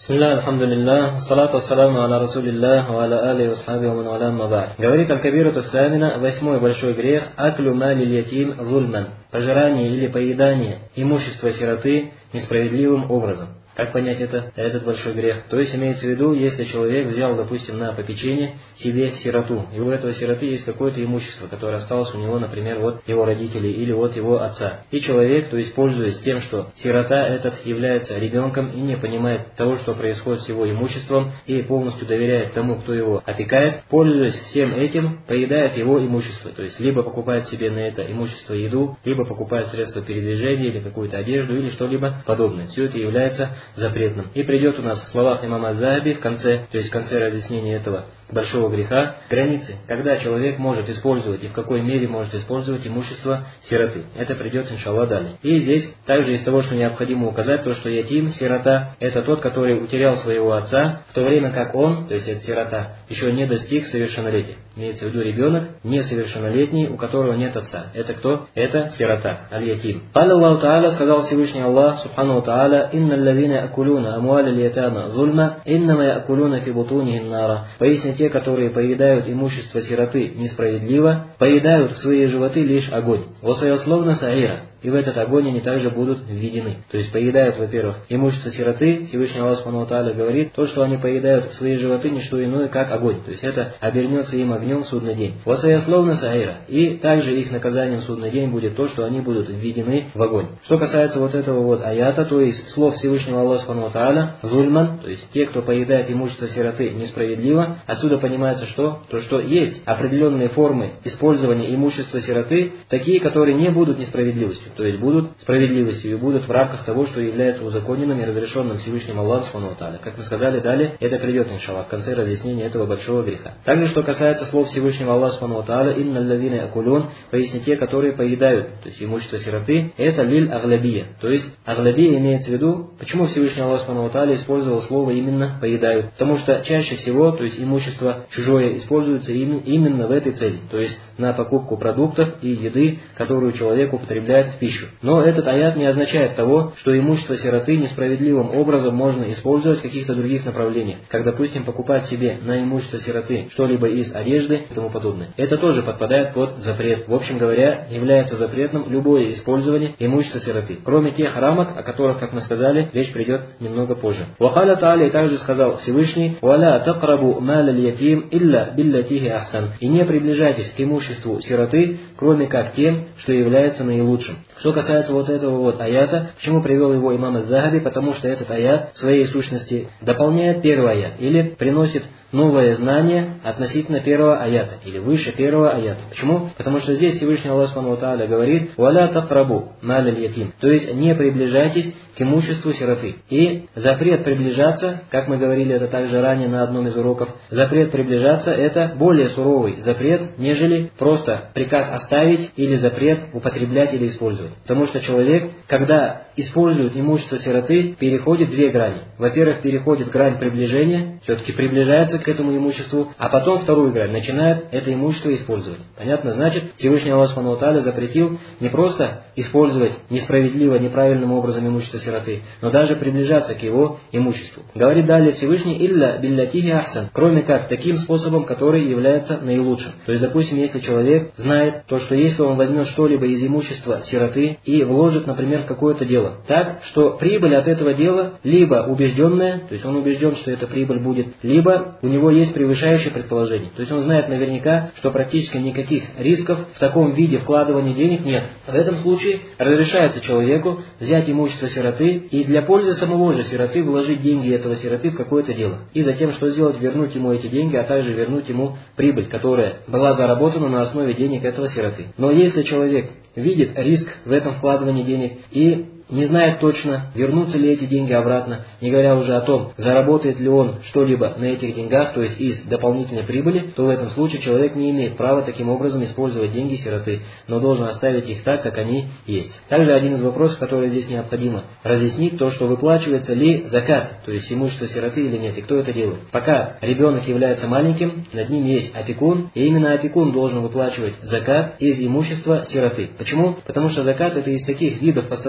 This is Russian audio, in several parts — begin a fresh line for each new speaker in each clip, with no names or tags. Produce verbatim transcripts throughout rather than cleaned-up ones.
Бисмилля, алхамдулилля, салату ассаламу аля расулилля, ва аля али васхаби ва ман валям ма ба'д. Говорит аль-кабиру самина, восьмой большой грех, аклю малил ятим зульман, пожирание или поедание имущества сироты несправедливым образом. Как понять это, этот большой грех? То есть имеется в виду, если человек взял, допустим, на попечение себе сироту, и у этого сироты есть какое-то имущество, которое осталось у него, например, от его родителей или от его отца. И человек, то есть пользуясь тем, что сирота этот является ребенком и не понимает того, что происходит с его имуществом, и полностью доверяет тому, кто его опекает, пользуясь всем этим, поедает его имущество. То есть либо покупает себе на это имущество еду, либо покупает средства передвижения или какую-то одежду или что-либо подобное. Все это является запретным. И придет у нас в словах имама Аззахаби в конце, то есть в конце разъяснения этого большого греха, границы, когда человек может использовать и в какой мере может использовать имущество сироты. Это придет, иншаллах, далее. И здесь также из того, что необходимо указать, то, что ятим, сирота, это тот, который утерял своего отца, в то время как он, то есть это сирота, еще не достиг совершеннолетия. Имеется в виду ребенок несовершеннолетний, у которого нет отца. Это кто? Это сирота, аль-ятим. Аллаху Та'аля, сказал Всевышний Аллах, субхану Та'аля, «Инна аллазина якулуна амуаля льятама зульма, иннама якулуна фи бутунихим нара». Поясни, те, которые поедают имущество сироты несправедливо, поедают в свои животы лишь огонь. «Васаясловна саира». И в этот огонь они также будут введены. То есть поедают, во-первых, имущество сироты. Всевышний Аллах Субхану ва Тааля говорит, то, что они поедают в свои животы, не что иное, как огонь. То есть это обернется им огнем в судный день. «Васаясловна саира». И также их наказанием в судный день будет то, что они будут введены в огонь. Что касается вот этого вот аята, то есть слов Всевышнего Аллаха Субхану ва Тааля, зульман, то есть те, кто поедает имущество сироты несправедливо, отсюда понимается что? То, что есть определенные формы использования имущества сироты, такие, которые не будут несправедливостью. То есть будут справедливостью и будут в рамках того, что является узаконенным и разрешенным Всевышним Аллахом Субхану ва Тааля. Как мы сказали далее, это придет, иншаллах, в конце разъяснения этого большого греха. Также, что касается слов Всевышнего Аллаха Субхану ва Тааля, «Инна аллазина якулун», поясни те, которые поедают, то есть имущество сироты, это лиль аглабия. То есть аглабия имеется в виду, почему Всевышний Аллах Субхану ва Тааля использовал слово именно поедают. Потому что чаще всего, то есть имущество чужое используется именно в этой цели, то есть на покупку продуктов и еды, которую человек употребляет в пищу. Но этот аят не означает того, что имущество сироты несправедливым образом можно использовать в каких-то других направлениях, как, допустим, покупать себе на имущество сироты что-либо из одежды и тому подобное. Это тоже подпадает под запрет. В общем говоря, является запретным любое использование имущества сироты, кроме тех рамок, о которых, как мы сказали, речь придет немного позже. Вахаля Тааля, и также сказал Всевышний, «Валя тaqрабу мал аль-ятим илля биллятихи ахсан». И не приближайтесь к имуществу сироты, кроме как тем, что является наилучшим. Что касается вот этого вот аята, почему привел его имам Аззахаби? Потому что этот аят в своей сущности дополняет первый аят или приносит новое знание относительно первого аята, или выше первого аята. Почему? Потому что здесь Всевышний Аллах Субхану ва Тааля говорит «Валя тaqрабу мал аль-ятим», то есть не приближайтесь к имуществу сироты. И запрет приближаться, как мы говорили это также ранее на одном из уроков, запрет приближаться это более суровый запрет, нежели просто приказ оставить или запрет употреблять или использовать. Потому что человек, когда использует имущество сироты, переходит две грани. Во-первых, переходит грань приближения, все-таки приближается к этому имуществу, а потом вторую грань, начинает это имущество использовать. Понятно? Значит, Всевышний Аллах Субхану ва Тааля запретил не просто использовать несправедливо, неправильным образом имущество сироты, но даже приближаться к его имуществу. Говорит далее Всевышний «Илля биллятихи ахсан», кроме как таким способом, который является наилучшим. То есть, допустим, если человек знает то, что если он возьмет что-либо из имущества сироты и вложит, например, в какое-то дело, так, что прибыль от этого дела либо убежденная, то есть он убежден, что эта прибыль будет, либо у него есть превышающее предположение. То есть он знает наверняка, что практически никаких рисков в таком виде вкладывания денег нет. В этом случае разрешается человеку взять имущество сироты и для пользы самого же сироты вложить деньги этого сироты в какое-то дело. И затем что сделать? Вернуть ему эти деньги, а также вернуть ему прибыль, которая была заработана на основе денег этого сироты. Но если человек видит риск в этом вкладывании денег и не знает точно, вернутся ли эти деньги обратно, не говоря уже о том, заработает ли он что-либо на этих деньгах, то есть из дополнительной прибыли, то в этом случае человек не имеет права таким образом использовать деньги сироты, но должен оставить их так, как они есть. Также один из вопросов, который здесь необходимо разъяснить, то, что выплачивается ли закат, то есть имущество сироты или нет, и кто это делает. Пока ребенок является маленьким, над ним есть опекун, и именно опекун должен выплачивать закат из имущества сироты. Почему? Потому что закат это из таких видов постановления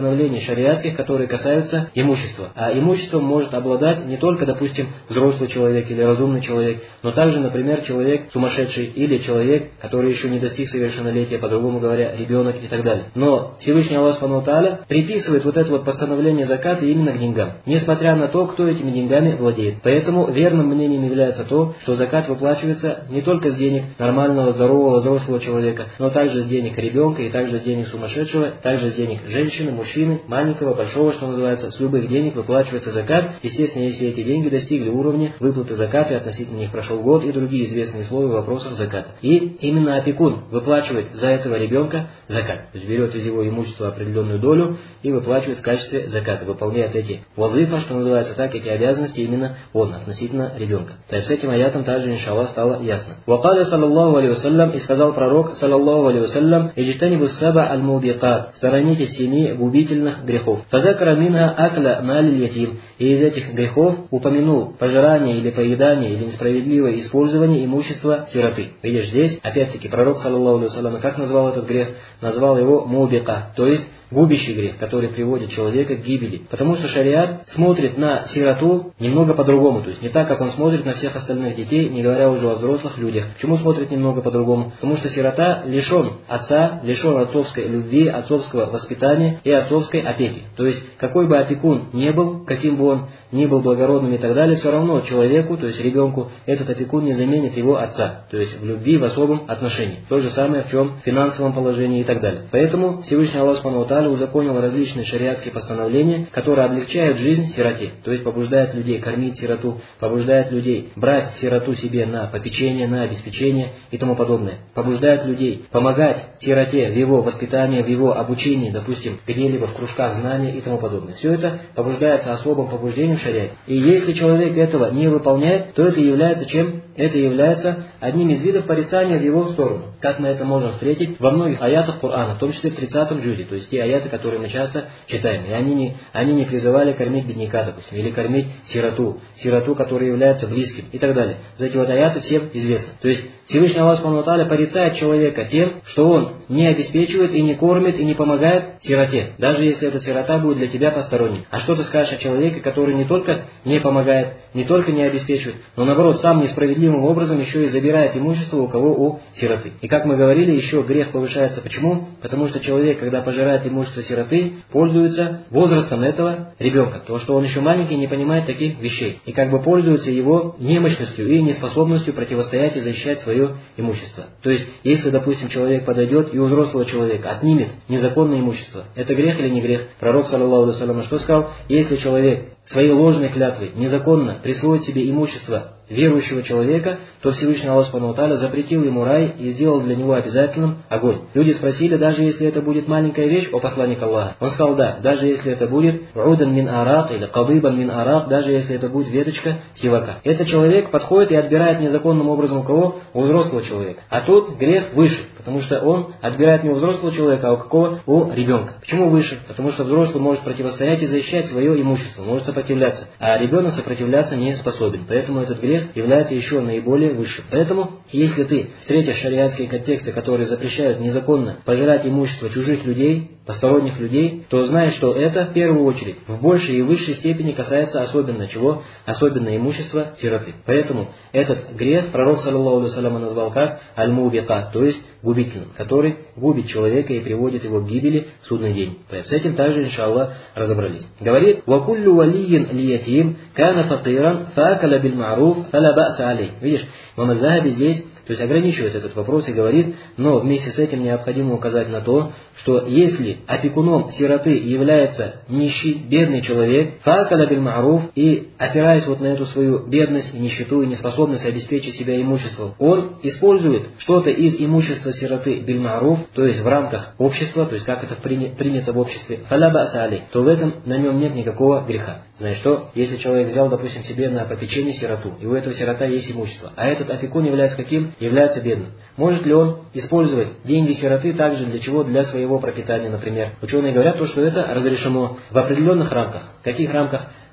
шариатских, которые касаются имущества. А имуществом может обладать не только, допустим, взрослый человек или разумный человек, но также, например, человек сумасшедший или человек, который еще не достиг совершеннолетия, по-другому говоря, ребенок и так далее. Но Всевышний Аллах Субхану ва Тааля приписывает вот это вот постановление заката именно к деньгам, несмотря на то, кто этими деньгами владеет. Поэтому верным мнением является то, что закат выплачивается не только с денег нормального, здорового, взрослого человека, но также с денег ребенка и также с денег сумасшедшего, также с денег женщины, мужчины, маленького, большого, что называется, с любых денег выплачивается закат. Естественно, если эти деньги достигли уровня выплаты заката, и относительно них прошел год, и другие известные условия в вопросах заката. И именно опекун выплачивает за этого ребенка закат. То есть берет из его имущества определенную долю и выплачивает в качестве заката, выполняет эти вазифа, что называется, так, эти обязанности именно он, относительно ребенка. То есть с этим аятом также, иншаллах, стало ясно. Вакаля саллаллаху алейхи вассалям, и сказал пророк, саллаллаху алейхи вассалям, иджтанибу саба аль-мубикат, сторонитесь семи губительных грехов. Фазакара минха акля налиль ятим, и из этих грехов упомянул пожирание или поедание или несправедливое использование имущества сироты. Видишь, здесь, опять-таки, пророк, саллаллаху алейхи вассалям, как назвал этот грех? Назвал его мубика, то есть губящий грех, который приводит человека к гибели. Потому что шариат смотрит на сироту немного по-другому, то есть не так, как он смотрит на всех остальных детей, не говоря уже о взрослых людях. Почему смотрит немного по-другому? Потому что сирота лишен отца, лишен отцовской любви, отцовского воспитания и отцовской опеки. То есть какой бы опекун ни был, каким бы он ни был благородным и так далее, все равно человеку, то есть ребенку, этот опекун не заменит его отца, то есть в любви, в особом отношении. То же самое в чем? В финансовом положении и так далее. Поэтому Всевышний Аллах Субхану ва Тааля узаконил различные шариатские постановления, которые облегчают жизнь сироте, то есть побуждают людей кормить сироту, побуждают людей брать сироту себе на попечение, на обеспечение и тому подобное, побуждают людей помогать сироте в его воспитании, в его обучении, допустим, где-либо в кружках знания и тому подобное. Все это побуждается особым побуждением в шариате. И если человек этого не выполняет, то это является чем? Это является одним из видов порицания в его сторону. Как мы это можем встретить во многих аятах Корана, в том числе в тридцатом джузе, то есть те аяты, которые мы часто читаем. И они не, они не призывали кормить бедняка, допустим, или кормить сироту, сироту, которая является близким и так далее. Вот эти вот аяты всем известны. То есть Всевышний Аллах Субхану ва Тааля порицает человека тем, что он не обеспечивает и не кормит и не помогает сироте, даже если эта сирота будет для тебя посторонней. А что ты скажешь о человеке, который не только не помогает, не только не обеспечивает, но наоборот сам несправедливым образом еще и забирает имущество у кого? У сироты. И как мы говорили, еще грех повышается. Почему? Потому что человек, когда пожирает имущество сироты, пользуется возрастом этого ребенка. То, что он еще маленький, не понимает таких вещей. И как бы пользуется его немощностью и неспособностью противостоять и защищать свое имущество. То есть, если, допустим, человек подойдет и у взрослого человека отнимет незаконное имущество, это грех или не грех? Пророк, саллаллаху алейхи вассалям, что сказал? Если человек своей ложной клятвой незаконно присвоит себе имущество верующего человека, то Всевышний Аллах Субхану ва Тааля запретил ему рай и сделал для него обязательным огонь. Люди спросили, даже если это будет маленькая вещь, о посланник Аллаха. Он сказал, да, даже если это будет удан мин арак или кадыбан мин арак, даже если это будет веточка сивака. Этот человек подходит и отбирает незаконным образом у кого? У взрослого человека. А тут грех выше, потому что он отбирает не у взрослого человека, а у какого? У ребенка. Почему выше? Потому что взрослый может противостоять и защищать свое имущество, может сопротивляться, а ребенок сопротивляться не способен. Поэтому этот грех является еще наиболее высшим. Поэтому, если ты встретишь шариатские контексты, которые запрещают незаконно пожирать имущество чужих людей, посторонних людей, то знай, что это в первую очередь в большей и высшей степени касается особенно чего? Особенно имущества сироты. Поэтому этот грех пророк, саллаллаху алейхи вассалям, назвал как аль-мубика, то есть губительным, который губит человека и приводит его к гибели в судный день. С этим также, иншаллах, разобрались. Говорит, «Вакуллю валиин лиятим кана факиран фаакаля биль ма'руф фаля ба'са алей». Видишь, имам Аз-Захаби здесь, то есть ограничивает этот вопрос и говорит, но вместе с этим необходимо указать на то, что если опекуном сироты является нищий, бедный человек, фаакаля биль ма'руф, и опираясь вот на эту свою бедность, нищету и неспособность обеспечить себя имуществом, он использует что-то из имущества сироты биль ма'руф, то есть в рамках общества, то есть как это принято в обществе, фаля ба'са алей, то в этом на нем нет никакого греха. Знаешь что? Если человек взял, допустим, себе на попечение сироту, и у этого сирота есть имущество, а этот опекун является каким? Является бедным. Может ли он использовать деньги сироты также для чего? Для своего пропитания, например. Ученые говорят, то, что это разрешено в определенных рамках. В каких рамках?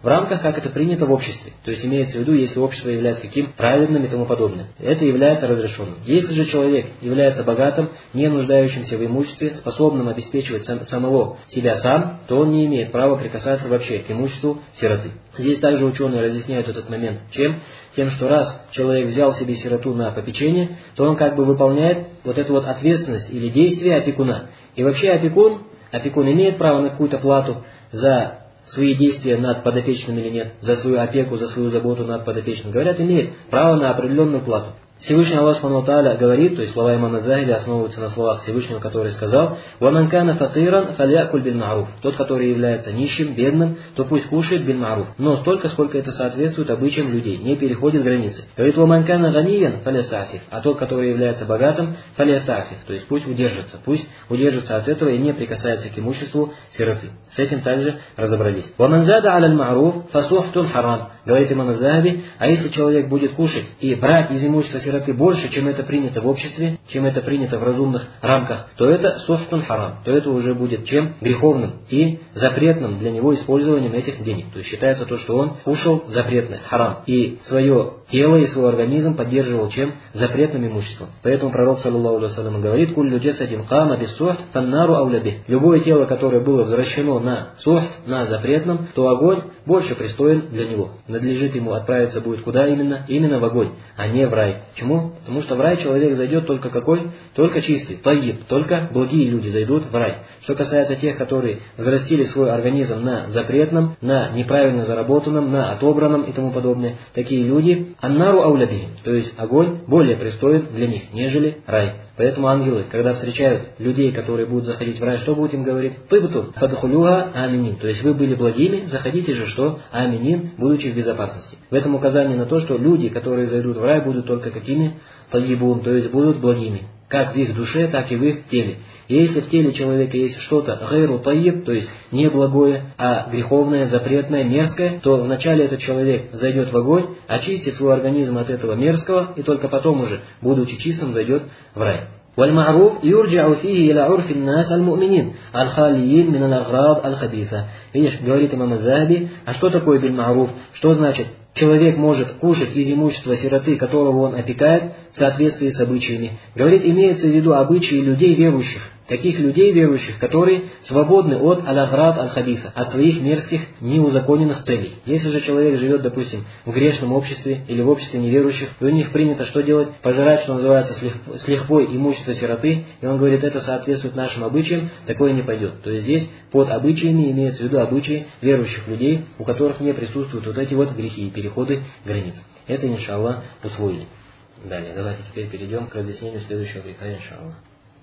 в рамках, как это принято в обществе. То есть имеется в виду, если общество является каким праведным и тому подобное. Это является разрешенным. Если же человек является богатым, не нуждающимся в имуществе, способным обеспечивать сам, самого себя сам, то он не имеет права прикасаться вообще к имуществу сироты. Здесь также ученые разъясняют этот момент чем? Тем, что раз человек взял себе сироту на попечение, то он как бы выполняет вот эту вот ответственность или действие опекуна. И вообще опекун, опекун имеет право на какую-то плату за свои действия над подопечным или нет, за свою опеку, за свою заботу над подопечным. Говорят, имеет право на определенную плату. Всевышний Аллах Субхану ва Тааля говорит, то есть слова имама Захиби основываются на словах Всевышнего, который сказал: «Ваман кана факиран фалякуль бин ма'руф». Тот, который является нищим, бедным, то пусть кушает бин ма'руф. Но столько, сколько это соответствует обычаям людей, не переходит границы. Говорит: «Ваман кана ганиян фалястафиф». А тот, который является богатым, фалястафиф. То есть пусть удержится, пусть удержится от этого и не прикасается к имуществу сироты. С этим также разобрались. «Ваман зада аляль ма'руф фасухтун харам». Говорит имам Захиби, а если человек будет кушать и брать из имущества сироты больше, чем это принято в обществе, чем это принято в разумных рамках, то это сухтун харам, то это уже будет чем? Греховным и запретным для него использованием этих денег. То есть считается то, что он кушал запретное, харам, и свое тело и свой организм поддерживал чем? Запретным имуществом. Поэтому пророк, саллаллаху алейхи ва саллям, говорит: «Куллю джасадин кама бис сухт фаннару ауля бих». Любое тело, которое было возвращено на сухт, на запретном, то огонь больше пристоен для него. Надлежит ему отправиться будет куда именно? Именно в огонь, а не в рай. Почему? Потому что в рай человек зайдет только какой? Только чистый, таиб, только благие люди зайдут в рай. Что касается тех, которые взрастили свой организм на запретном, на неправильно заработанном, на отобранном и тому подобное, такие люди аннару ауля бихим, то есть огонь более пристоен для них, нежели рай. Поэтому ангелы, когда встречают людей, которые будут заходить в рай, что будут им говорить? Тыбту, фадхулюха аминин. То есть вы были благими, заходите же что? Аминин, будучи в безопасности. В этом указание на то, что люди, которые зайдут в рай, будут только какими? Таибун, то есть будут благими. Как в их душе, так и в их теле. И если в теле человека есть что-то гайру таиб, то есть не благое, а греховное, запретное, мерзкое, то вначале этот человек зайдет в огонь, очистит свой организм от этого мерзкого, и только потом уже, будучи чистым, зайдет в рай. والمعروف يرجع فيه إلى عرف الناس المؤمنين الخاليين من الأغراض الخبيثة. Видишь, говорит имам Захиби, а что такое биль-ма'руф? Что значит? Человек может кушать из имущества сироты, которого он опекает, в соответствии с обычаями. Говорит, имеется в виду обычаи людей верующих. Таких людей верующих, которые свободны от аль-аград аль-хабиса, от своих мерзких, неузаконенных целей. Если же человек живет, допустим, в грешном обществе или в обществе неверующих, то у них принято что делать? Пожирать, что называется, с лихвой имущество сироты, и он говорит, это соответствует нашим обычаям, такое не пойдет. То есть здесь под обычаями имеется в виду обычаи верующих людей, у которых не присутствуют вот эти вот грехи и переходы границ. Это, иншаллах, усвоили. Далее, давайте теперь перейдем к разъяснению следующего греха, иншаллах.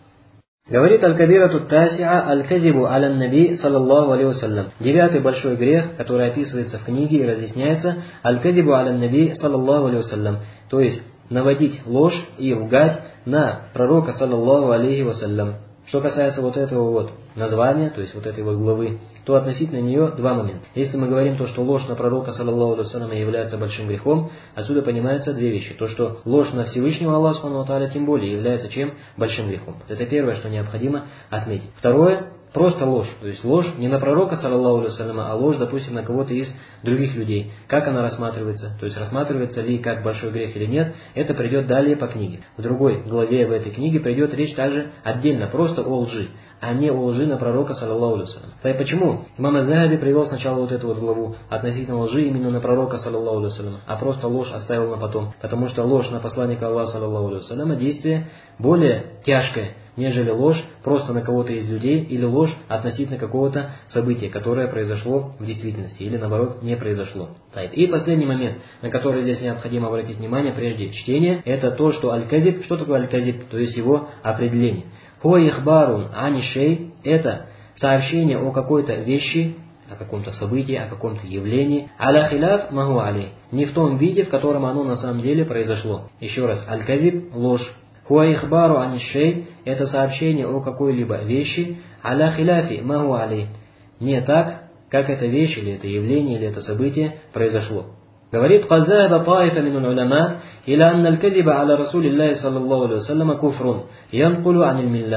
Говорит аль-кабирату тасиа аль-казибу аля-наби саллаллаху алейхи вассалям. Девятый большой грех, который описывается в книге и разъясняется, аль-казибу аля-наби саллаллаху алейхи вассалям. То есть наводить ложь и лгать на пророка саллаллаху алейхи вассалям. Что касается вот этого вот названия, то есть вот этой вот главы, то относительно нее два момента. Если мы говорим то, что ложь на пророка саллаллаху алейхи вассаляма является большим грехом, отсюда понимается две вещи. То, что ложь на Всевышнего Аллаха субхану ва тааля тем более является чем? Большим грехом. Это первое, что необходимо отметить. Второе, просто ложь. То есть ложь не на пророка саллаллаху алейхи вассаляма, а ложь, допустим, на кого-то из других людей. Как она рассматривается? То есть рассматривается ли как большой грех или нет, это придет далее по книге. В другой главе в этой книге придет речь также отдельно, просто о лжи, а не о лжи на пророка саллаллаху алейхи вассалям. Так почему? Имам аз-Захаби привел сначала вот эту вот главу относительно лжи именно на пророка саллаллаху алейхи вассалям, а просто ложь оставил на потом. Потому что ложь на посланника Аллаха саллаллаху алейхи вассаляма действие более тяжкое, нежели ложь просто на кого-то из людей или ложь относительно какого-то события, которое произошло в действительности или наоборот не произошло. И последний момент, на который здесь необходимо обратить внимание прежде чтения, это то, что аль-казиб, что такое аль-казиб, то есть его определение. Хуа ихбарун ани шей – это сообщение о какой-то вещи, о каком-то событии, о каком-то явлении. Аля хиляф магу али – не в том виде, в котором оно на самом деле произошло. Еще раз, аль-казиб – ложь. Хуа ихбару ани шей – это сообщение о какой-либо вещи. Аля хиляфи магу али – не так, как эта вещь или это явление или это событие произошло. Говорит, قد ذهب طائفة من العلماء إلى أن الكذب على رسول الله صلى الله عليه وسلم كفر ينقل عن الملة.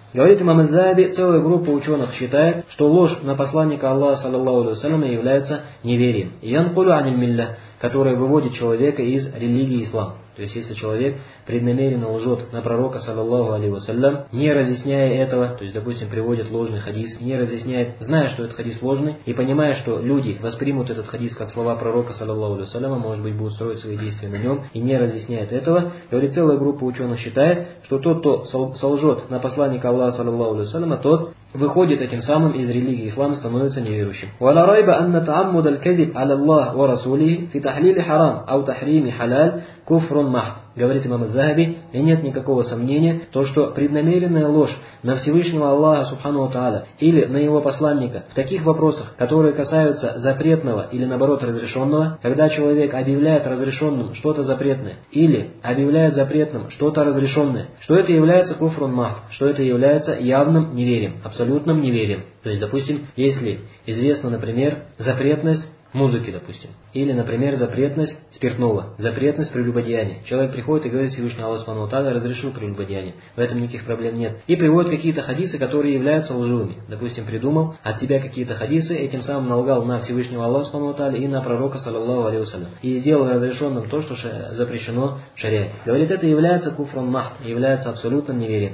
Говорит имам Аззаби, целая группа ученых считает, что ложь на посланника Аллаха, саллаллаху алейхи вассаляма, является неверием. Янкулю аниль милля, которая выводит человека из религии ислам. То есть, если человек преднамеренно лжет на пророка, саллаллаху алейхи вассалям, не разъясняя этого, то есть, допустим, приводит ложный хадис, не разъясняет, зная, что этот хадис ложный, и понимая, что люди воспримут этот хадис как слова пророка, саллаллаху алейхи вассаляма, может быть, будут строить свои действия на нем, и не разъясняет этого, говорит, целая группа ученых считает, что тот, кто солжет на посланника Аллаха, саллаллаху алейхи вассаляма, тот выходит этим самым из религии ислам, становится неверующим. ولا ريب أن تعمد الكذب على الله ورسوله في تحليل حرام أو تحريم حلال كفر محض. Говорит имам Аззаби, и нет никакого сомнения, то, что преднамеренная ложь на Всевышнего Аллаха Субхану ва Тааля или на его посланника в таких вопросах, которые касаются запретного или наоборот разрешенного, когда человек объявляет разрешенным что-то запретное или объявляет запретным что-то разрешенное, что это является куфрун махд, что это является явным неверием, абсолютным неверием. То есть, допустим, если известно, например, запретность музыки, допустим. Или, например, запретность спиртного, запретность прелюбодеяния. Человек приходит и говорит, Всевышний Аллах Субхану ва Тааля разрешил прелюбодеяние. В этом никаких проблем нет. И приводит какие-то хадисы, которые являются лживыми. Допустим, придумал от себя какие-то хадисы, этим самым налгал на Всевышнего Аллаха Субхану ва Тааля и на пророка, саллаллаху алейхи вассалям. И сделал разрешенным то, что запрещено в шариате. Говорит, это является куфрун махд, является абсолютным неверием.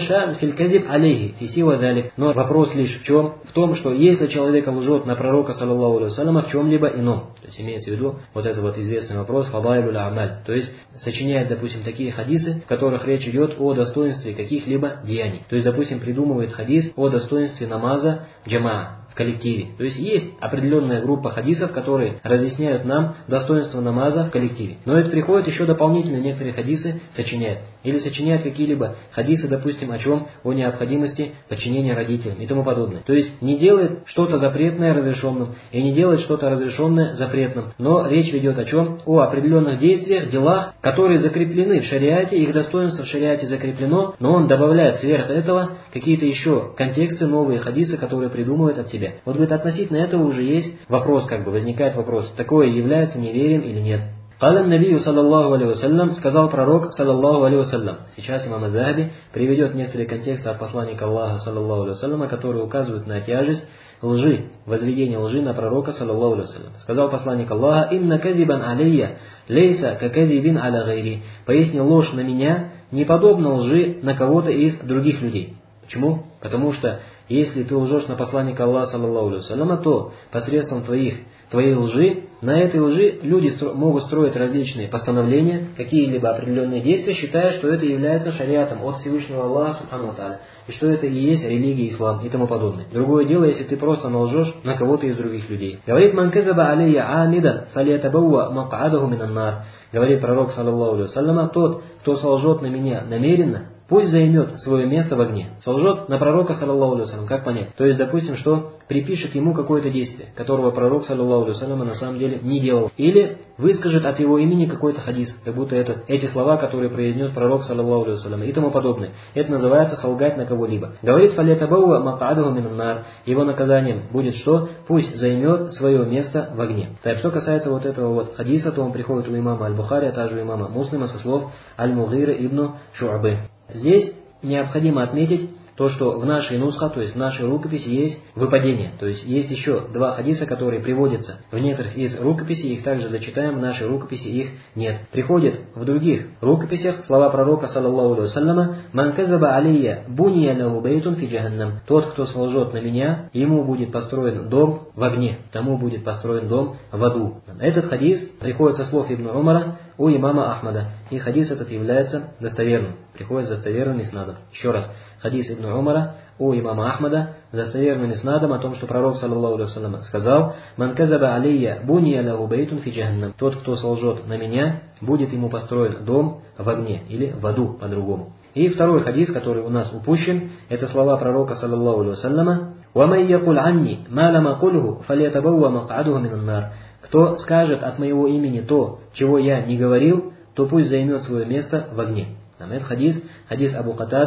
Но вопрос лишь в чем? В том, что если человек лжет на пророка, саллаллаху алейхи вассаляма, в чем либо ином. То есть имеется в виду вот этот вот известный вопрос фадайлюль амаль. То есть сочиняет, допустим, такие хадисы, в которых речь идет о достоинстве каких-либо деяний. То есть, допустим, придумывает хадис о достоинстве намаза джамаа в коллективе. То есть есть определенная группа хадисов, которые разъясняют нам достоинство намаза в коллективе. Но это приходит еще дополнительно, некоторые хадисы сочиняют. Или сочиняют какие-либо хадисы, допустим, о чем? О необходимости подчинения родителям и тому подобное. То есть не делает что-то запретное разрешенным и не делает что-то разрешенное запретным. Но речь ведет о чем? О определенных действиях, делах, которые закреплены в шариате, их достоинство в шариате закреплено, но он добавляет сверх этого какие-то еще контексты, новые хадисы, которые придумывает от себя. Вот, говорит, относительно этого уже есть вопрос, как бы возникает вопрос, такое является неверием или нет. Каля набию саллаллаху алейхи вассалям, сказал пророк саллаллаху алейхи вассалям. Сейчас имам Аззаби приведет некоторые контексты от посланника Аллаха саллаллаху алейхи вассаляма, которые указывают на тяжесть лжи, возведение лжи на пророка саллаллаху алейхи вассалям. Сказал посланник Аллаха: «Инна казибан алейя, лейса каказибин аля гайри». Пояснил, ложь на меня не подобна лжи на кого-то из других людей. Почему? Потому что если ты лжешь на посланника Аллаха саллаллаху алейхи вассаляма, то посредством твоих, твоей лжи, на этой лжи люди стро, могут строить различные постановления, какие-либо определенные действия, считая, что это является шариатом от Всевышнего Аллаха Субхану ва Тааля, и что это и есть религия ислам и тому подобное. Другое дело, если ты просто налжешь на кого-то из других людей. Говорит: «Ман казаба алейя амидан, фалиятабауа мак'адаху минан нар». Говорит пророк саллаллаху алейхи вассаляма: тот, кто солжет на меня намеренно, пусть займет свое место в огне. Солжет на пророка, саллаллаху алейхи вассалям, как понять? То есть, допустим, что припишет ему какое-то действие, которого пророк, саллаллаху алейхи вассалям, на самом деле не делал. Или выскажет от его имени какой-то хадис, как будто это эти слова, которые произнес пророк, саллаллаху алейхи вассалям, и тому подобное. Это называется солгать на кого-либо. Говорит: «Фалятабауа мак'адаху минан нар». Его наказанием будет что? Пусть займет свое место в огне. Так, что касается вот этого вот хадиса, то он приходит у имама Аль-Бухари, а также у имама Муслима со слов Аль-Мугира ибн Шу'бы. Здесь необходимо отметить то, что в нашей нусха, то есть в нашей рукописи, есть выпадение. То есть есть еще два хадиса, которые приводятся в некоторых из рукописей, их также зачитаем, в нашей рукописи их нет. Приходят в других рукописях слова пророка, саллаллаху алейхи вассаляма: «Ман казаба алейя буния лаху бейтун фи джаханнам». Тот, кто солжет на меня, ему будет построен дом в огне, тому будет построен дом в аду. Этот хадис приходит со слов Ибн Умара у имама Ахмада. И хадис этот является достоверным. Приходит с достоверным иснадом. Еще раз. Хадис Ибн Умара у имама Ахмада с достоверным иснадом о том, что пророк, саллаллаху алейхи вассалям, сказал: «Ман казаба алейя буния лаху бейтун фи джаханнам». Тот, кто солжет на меня, будет ему построен дом в огне или в аду по-другому. И второй хадис, который у нас упущен, это слова пророка, саллаллаху алейхи вассаляма: «Ваман якуль анни ма лам акулху фалятабауа мак'адаху минан нар». Кто скажет от моего имени то, чего я не говорил, то пусть займет свое место в огне. Там этот хадис, хадис Абу Катады,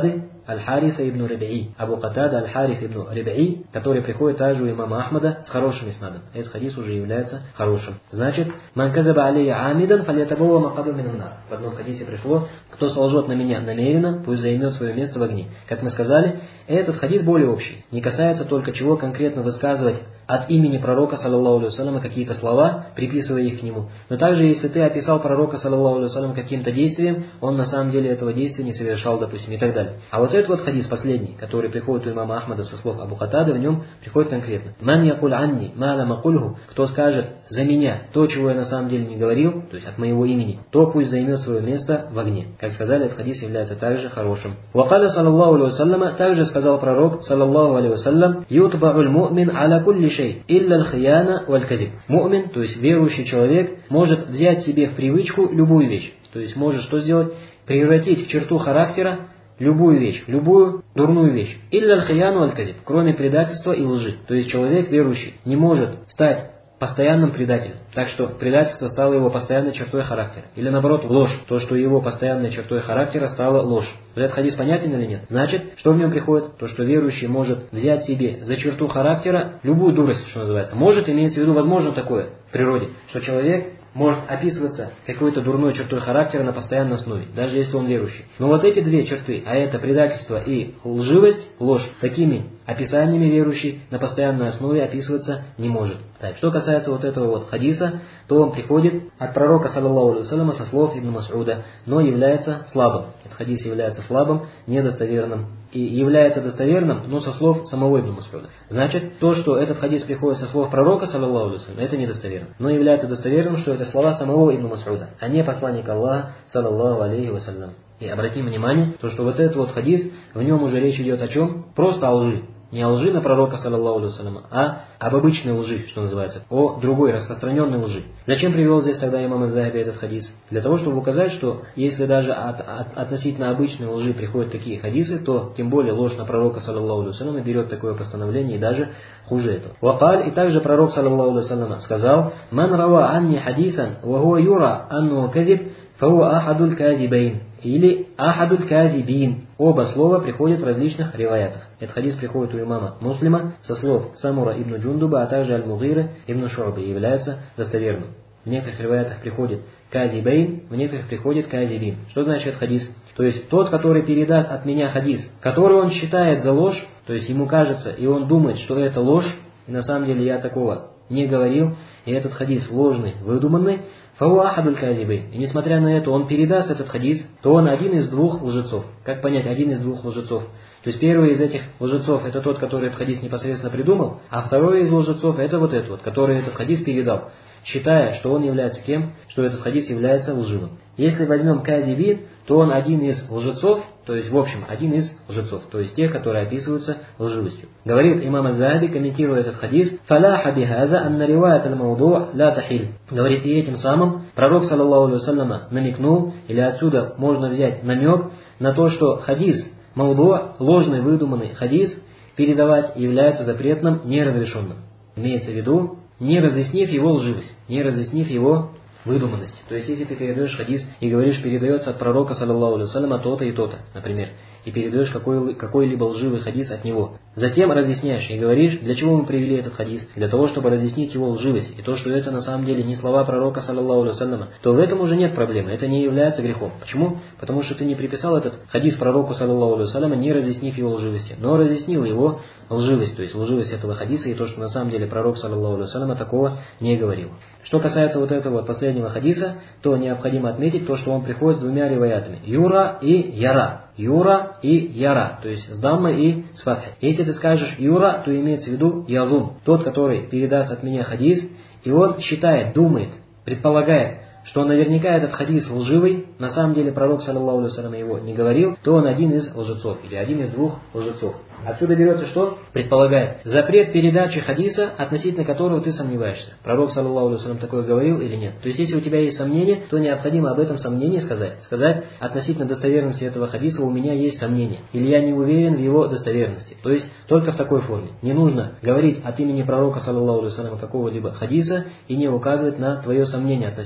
Аль-Хариса ибн Риб'i. Абу Катада Аль-Харис ибн Риб'i, который приходит также у имама Ахмада с хорошим иснадом. Этот хадис уже является хорошим. Значит, «Ман казаба алейя амидан фалятабауа макаду минан нар». В одном хадисе пришло: кто солжет на меня намеренно, пусть займет свое место в огне. Как мы сказали, этот хадис более общий. Не касается только чего конкретно высказывать от имени пророка, саллаллаху алейхи вассаляма, какие-то слова, приписывая их к нему. Но также, если ты описал пророка, саллаллаху алейхи вассаляма, каким-то действием, он на самом деле этого действия не совершал, допустим, и так далее. А вот этот вот хадис последний, который приходит у имама Ахмада со слов Абу Катады, в нем приходит конкретно: «Ман якуль анни ма лам акульху», кто скажет за меня то, чего я на самом деле не говорил, то есть от моего имени, то пусть займет свое место в огне. Как сказали, этот хадис является также хорошим. Вакаля саллаллаху алейхи вассаляма, также сказал пророк, саллаллаху алейхи вассалям: «Ютба'уль му'мин аля кулли шей, илля аль-хияна валь-кадиб». Му'мин, то есть верующий человек, может взять себе в привычку любую вещь. То есть может что сделать? Превратить в черту характера любую вещь, любую дурную вещь. Илля аль-хияну валь-кадиб, кроме предательства и лжи. То есть человек верующий не может стать постоянным предателем, так что предательство стало его постоянной чертой характера. Или наоборот, ложь, то, что его постоянной чертой характера стала ложь. Этот хадис понятен или нет? Значит, что в нем приходит? То, что верующий может взять себе за черту характера любую дурость, что называется. Может, имеется в виду, возможно такое в природе, что человек может описываться какой-то дурной чертой характера на постоянной основе, даже если он верующий. Но вот эти две черты, а это предательство и лживость, ложь, такими описаниями верующий на постоянной основе описываться не может. Так, что касается вот этого вот хадиса, то он приходит от пророка, саллаллаху алейхи вассаляма, со слов Ибн Мас'уда, но является слабым. Этот хадис является слабым, недостоверным. И является достоверным, но со слов самого Ибн Мас'уда. Значит, то, что этот хадис приходит со слов пророка, саллаллаху алейхи вассалям, это недостоверно. Но является достоверным, что это слова самого Ибн Мас'уда, а не посланника Аллаха, саллаллаху алейхи вассалям. И обратим внимание, то, что вот этот вот хадис, в нем уже речь идет о чем? Просто о лжи. Не о лжи на пророка, саллаллаху алейхи вассалям, а об обычной лжи, что называется, о другой распространенной лжи. Зачем привел здесь тогда имам Аз-Захаби этот хадис? Для того, чтобы указать, что если даже от, от, относительно обычной лжи приходят такие хадисы, то тем более ложь на пророка, саллаллаху алейхи вассалям, берет такое постановление и даже хуже этого. Вакаль, и также пророк, саллаллаху алейхи вассалям, сказал: «Ман рава анни хадисан, ва хуа юра анну казиб, фауа ахадуль казибейн». Или ахадуль казибин. Оба слова приходят в различных риваятах. Этот хадис приходит у имама Муслима со слов Самура ибн Джундуба, а также Аль-Мугиры ибн Шу'бы, и является достоверным. В некоторых риваятах приходит казибейн, в некоторых приходит казибин. Что значит этот хадис? То есть тот, который передаст от меня хадис, который он считает за ложь, то есть ему кажется, и он думает, что это ложь, и на самом деле я такого не говорил, и этот хадис ложный, выдуманный, фауа ахадуль казибейн. И несмотря на это, он передаст этот хадис, то он один из двух лжецов. Как понять один из двух лжецов? То есть первый из этих лжецов это тот, который этот хадис непосредственно придумал, а второй из лжецов это вот этот вот, который этот хадис передал, считая, что он является кем, что этот хадис является лживым. Если возьмем казибин, то он один из лжецов, то есть в общем один из лжецов, то есть тех, которые описываются лживостью. Говорит имам Аз-Захаби, комментируя этот хадис: «Фаляха бихаза анна риваят аль-мауду' ла тахиль». Говорит, и этим самым пророк, саллаллаху алейхи вассалям, намекнул, или отсюда можно взять намек на то, что хадис мауду', ложный выдуманный хадис, передавать является запретным, неразрешенным. Имеется в виду, не разъяснив его лживость, не разъяснив его выдуманность. То есть, если ты передаешь хадис и говоришь, передается от пророка, саллаллаху алейхи вассаляма, то-то и то-то, например, и передаешь какой, какой-либо лживый хадис от него. Затем разъясняешь и говоришь, для чего мы привели этот хадис? Для того, чтобы разъяснить его лживость, и то, что это на самом деле не слова пророка, саллаллаху алейхи вассаляма, то в этом уже нет проблемы, это не является грехом. Почему? Потому что ты не приписал этот хадис пророку, саллаллаху алейхи вассаляма, не разъяснив его лживости, но разъяснил его лживость, то есть лживость этого хадиса, и то, что на самом деле пророк, саллаллаху алейхи вассаляма, такого не говорил. Что касается вот этого последнего хадиса, то необходимо отметить то, что он приходит с двумя риваятами: Юра и Яра. Юра и Яра, то есть с даммой и с фатхой. Если ты скажешь Юра, то имеется в виду Язун, тот, который передаст от меня хадис, и он считает, думает, предполагает, что наверняка этот хадис лживый, на самом деле пророк, саллаллаху алейхи вассалям, его не говорил, то он один из лжецов, или один из двух лжецов. Отсюда берется что? Предполагает запрет передачи хадиса, относительно которого ты сомневаешься. Пророк, саллаллаху алейхи вассалям, такое говорил или нет. То есть, если у тебя есть сомнение, то необходимо об этом сомнении сказать. Сказать, относительно достоверности этого хадиса у меня есть сомнение, или я не уверен в его достоверности. То есть, только в такой форме. Не нужно говорить от имени пророка, саллаллаху алейхи вассалям, какого-либо хадиса и не указывать на твое сомнение относительно его достоверности.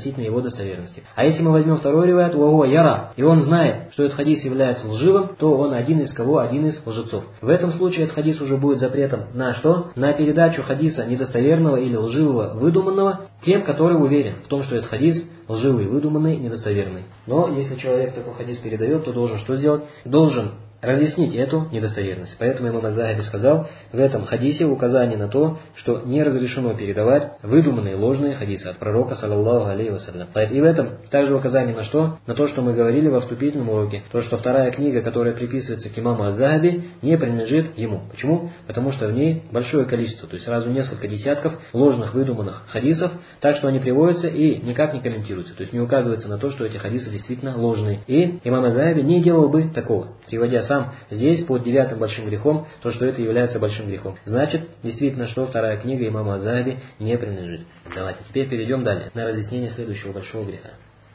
достоверности. А если мы возьмем второй ривайат, «Ваго яра», и он знает, что этот хадис является лживым, то он один из кого? Один из лжецов. В этом случае этот хадис уже будет запретом на что? На передачу хадиса недостоверного или лживого, выдуманного тем, который уверен в том, что этот хадис лживый, выдуманный, недостоверный. Но если человек такой хадис передает, то должен что сделать? Должен разъяснить эту недостоверность. Поэтому имам Аз-Захаби сказал в этом хадисе указание на то, что не разрешено передавать выдуманные ложные хадисы от пророка, саллаллаху алейхи вассалям. И в этом также указание на что? На то, что мы говорили во вступительном уроке. То, что вторая книга, которая приписывается к имаму Аз-Захаби, не принадлежит ему. Почему? Потому что в ней большое количество, то есть сразу несколько десятков ложных выдуманных хадисов, так что они приводятся и никак не комментируются. То есть не указывается на то, что эти хадисы действительно ложные. И имам Аз-Захаби не делал бы такого, приводя сам здесь под девятым большим грехом, то, что это является большим грехом. Значит, действительно, что вторая книга имама Аз-Захаби не принадлежит. Давайте теперь перейдем далее на разъяснение следующего большого греха.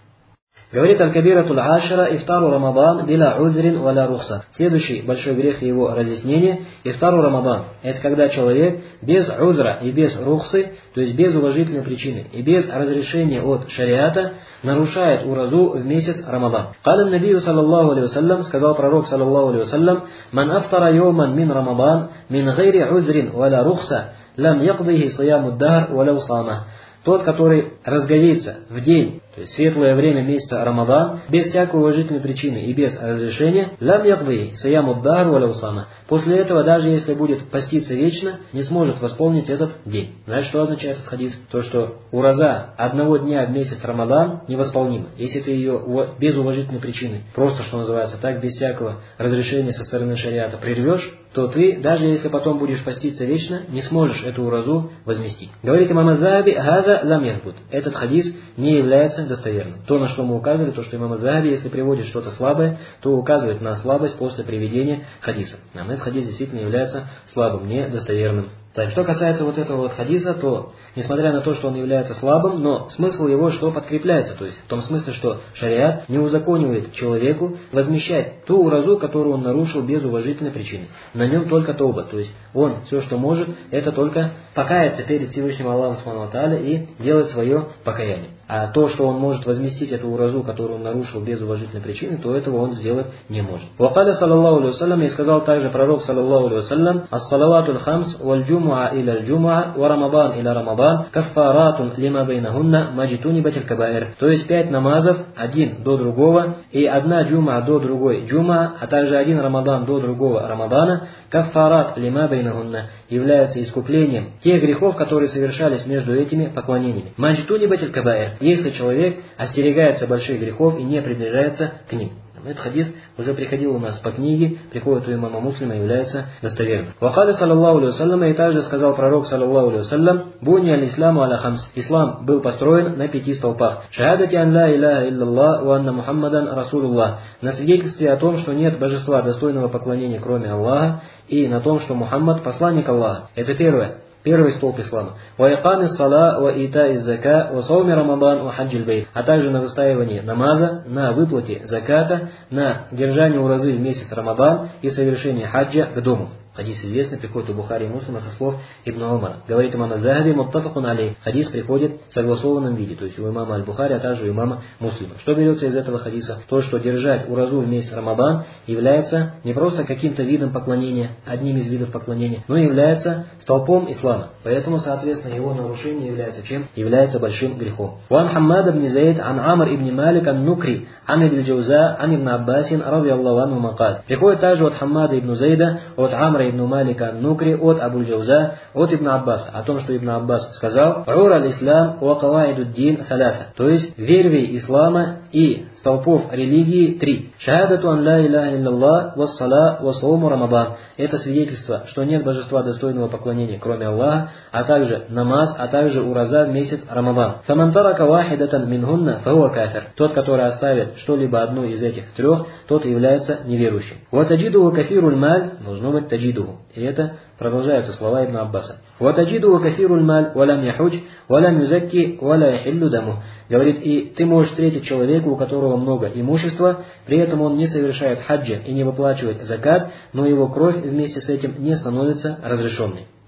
Говорит Аль-Кабиратуль Ашира, ифтару Рамадан биля узрин валя рухса. Следующий большой грех и его разъяснение, ифтару Рамадан. Это когда человек без узра и без рухсы, то есть без уважительной причины и без разрешения от шариата, нарушает уразу в месяц Рамадан. Калим Набию саллаллаху алейхи вассалям, сказал пророк саллаллаху алейхи вассалям, ман афтара йоман мин Рамадан мин гайри узрин валя рухса, лам якдихи сияму дахр валя усама. Тот, который разговеется в день, то есть светлое время месяца Рамадан, без всякой уважительной причины и без разрешения, лам якдихи сияму дахр валя усама. После этого, даже если будет поститься вечно, не сможет восполнить этот день. Знаете, что означает этот хадис? То, что ураза одного дня в месяц Рамадан невосполнима. Если ты ее без уважительной причины, просто, что называется, так, без всякого разрешения со стороны шариата прервешь, то ты, даже если потом будешь поститься вечно, не сможешь эту уразу возместить. Говорит имам Аз-Захаби, «Газа лам яхбут». Этот хадис не является достоверным. То, на что мы указывали, то, что имам Аз-Захаби, если приводит что-то слабое, то указывает на слабость после приведения хадиса. Нам этот хадис действительно является слабым, недостоверным. Так, что касается вот этого вот хадиса, то, несмотря на то, что он является слабым, но смысл его что подкрепляется, то есть в том смысле, что шариат не узаконивает человеку возмещать ту уразу, которую он нарушил без уважительной причины. На нем только тауба, то есть он все, что может, это только покаяться перед Всевышним Аллахом Субхану ва Тааля и делать свое покаяние. А то, что он может возместить эту уразу, которую он нарушил без уважительной причины, то этого он сделать не может. Вакаля саллаллаху алейхи вассалям, и сказал также пророк саллаллаху алейхи вассалям, ас-салаватуль хамс валь джумуа иля аль-джумуа ва рамадан иля рамадан каффаратун лима бейнахунна маджитунибатиль кабаир. То есть пять намазов, один до другого, и одна джума до другой джума, а также один рамадан до другого рамадана, каффарат лима бейнахунна, является искуплением тех грехов, которые совершались между этими поклонениями. Маджитунибатиль кабаир. Если человек остерегается больших грехов и не приближается к ним. Этот хадис уже приходил у нас по книге, приходит у имама Муслима, является достоверным. Вахали саллаллаху алейхи вассалям, и также сказал пророк саллаллаху алейхи вассалям, буни аль-исламу аля хамс. Ислам был построен на пяти столпах. Шахадати ан ла иляха илляллах ва анна Мухаммадан расулуллах. На свидетельстве о том, что нет божества достойного поклонения, кроме Аллаха, и на том, что Мухаммад посланник Аллаха. Это первое. Первый столб ислама. Ва иками ссала, ва ита из зака, ва сауми рамадан, ва хаджиль бейт. А также на выстаивании намаза, на выплате заката, на держании уразы в месяц Рамадан и совершении хаджа к дому. Хадис известный, приходит у Бухари и Муслима со слов Ибн Умара. Говорит имам Аз-Захаби, муттафакун алей. Хадис приходит в согласованном виде, то есть у имама Аль-Бухари, а также у имама Муслима. Что берется из этого хадиса? То, что держать уразу в месяц Рамадан является не просто каким-то видом поклонения, одним из видов поклонения, но является столпом ислама. Поэтому, соответственно, его нарушение является чем? Является большим грехом. Ван Хаммад ибн Зайд, ан Амр ибн Малик, ан Нукри, ан ибн Джауза, ан ибн Аббасин, ради Аллаху анху макал. Приходит также от Хаммада ибн Зайда, от Амра ибн Малика Нукри, от Абу Джауза, от Ибн Аббаса, о том, что Ибн Аббас сказал, «Ура аль-Ислам ва каваидуд-дин саляса», то есть верви ислама и столпов религии три. Шахадату ан ла иляха илляллах ва ссала ва сауму Рамадан. Это свидетельство, что нет божества достойного поклонения, кроме Аллаха, а также намаз, а также ураза в месяц Рамадан. Фаман тарака вахидатан минхунна фахуа кафир. Тот, который оставит что-либо одну из этих трех, тот является неверующим. Ва таджидуху кафируль маль, должно быть таджидуху. И это продолжаются слова Ибн Аббаса. Ва таджидуху кафируль маль, валям яхудж, валям юзакки, валя яхиллю даму. Говорит, и ты можешь встретить человека, у которого много имущества, при этом он не совершает хаджа и не выплачивает закат, но его кровь вместе с этим не становится разрешенной.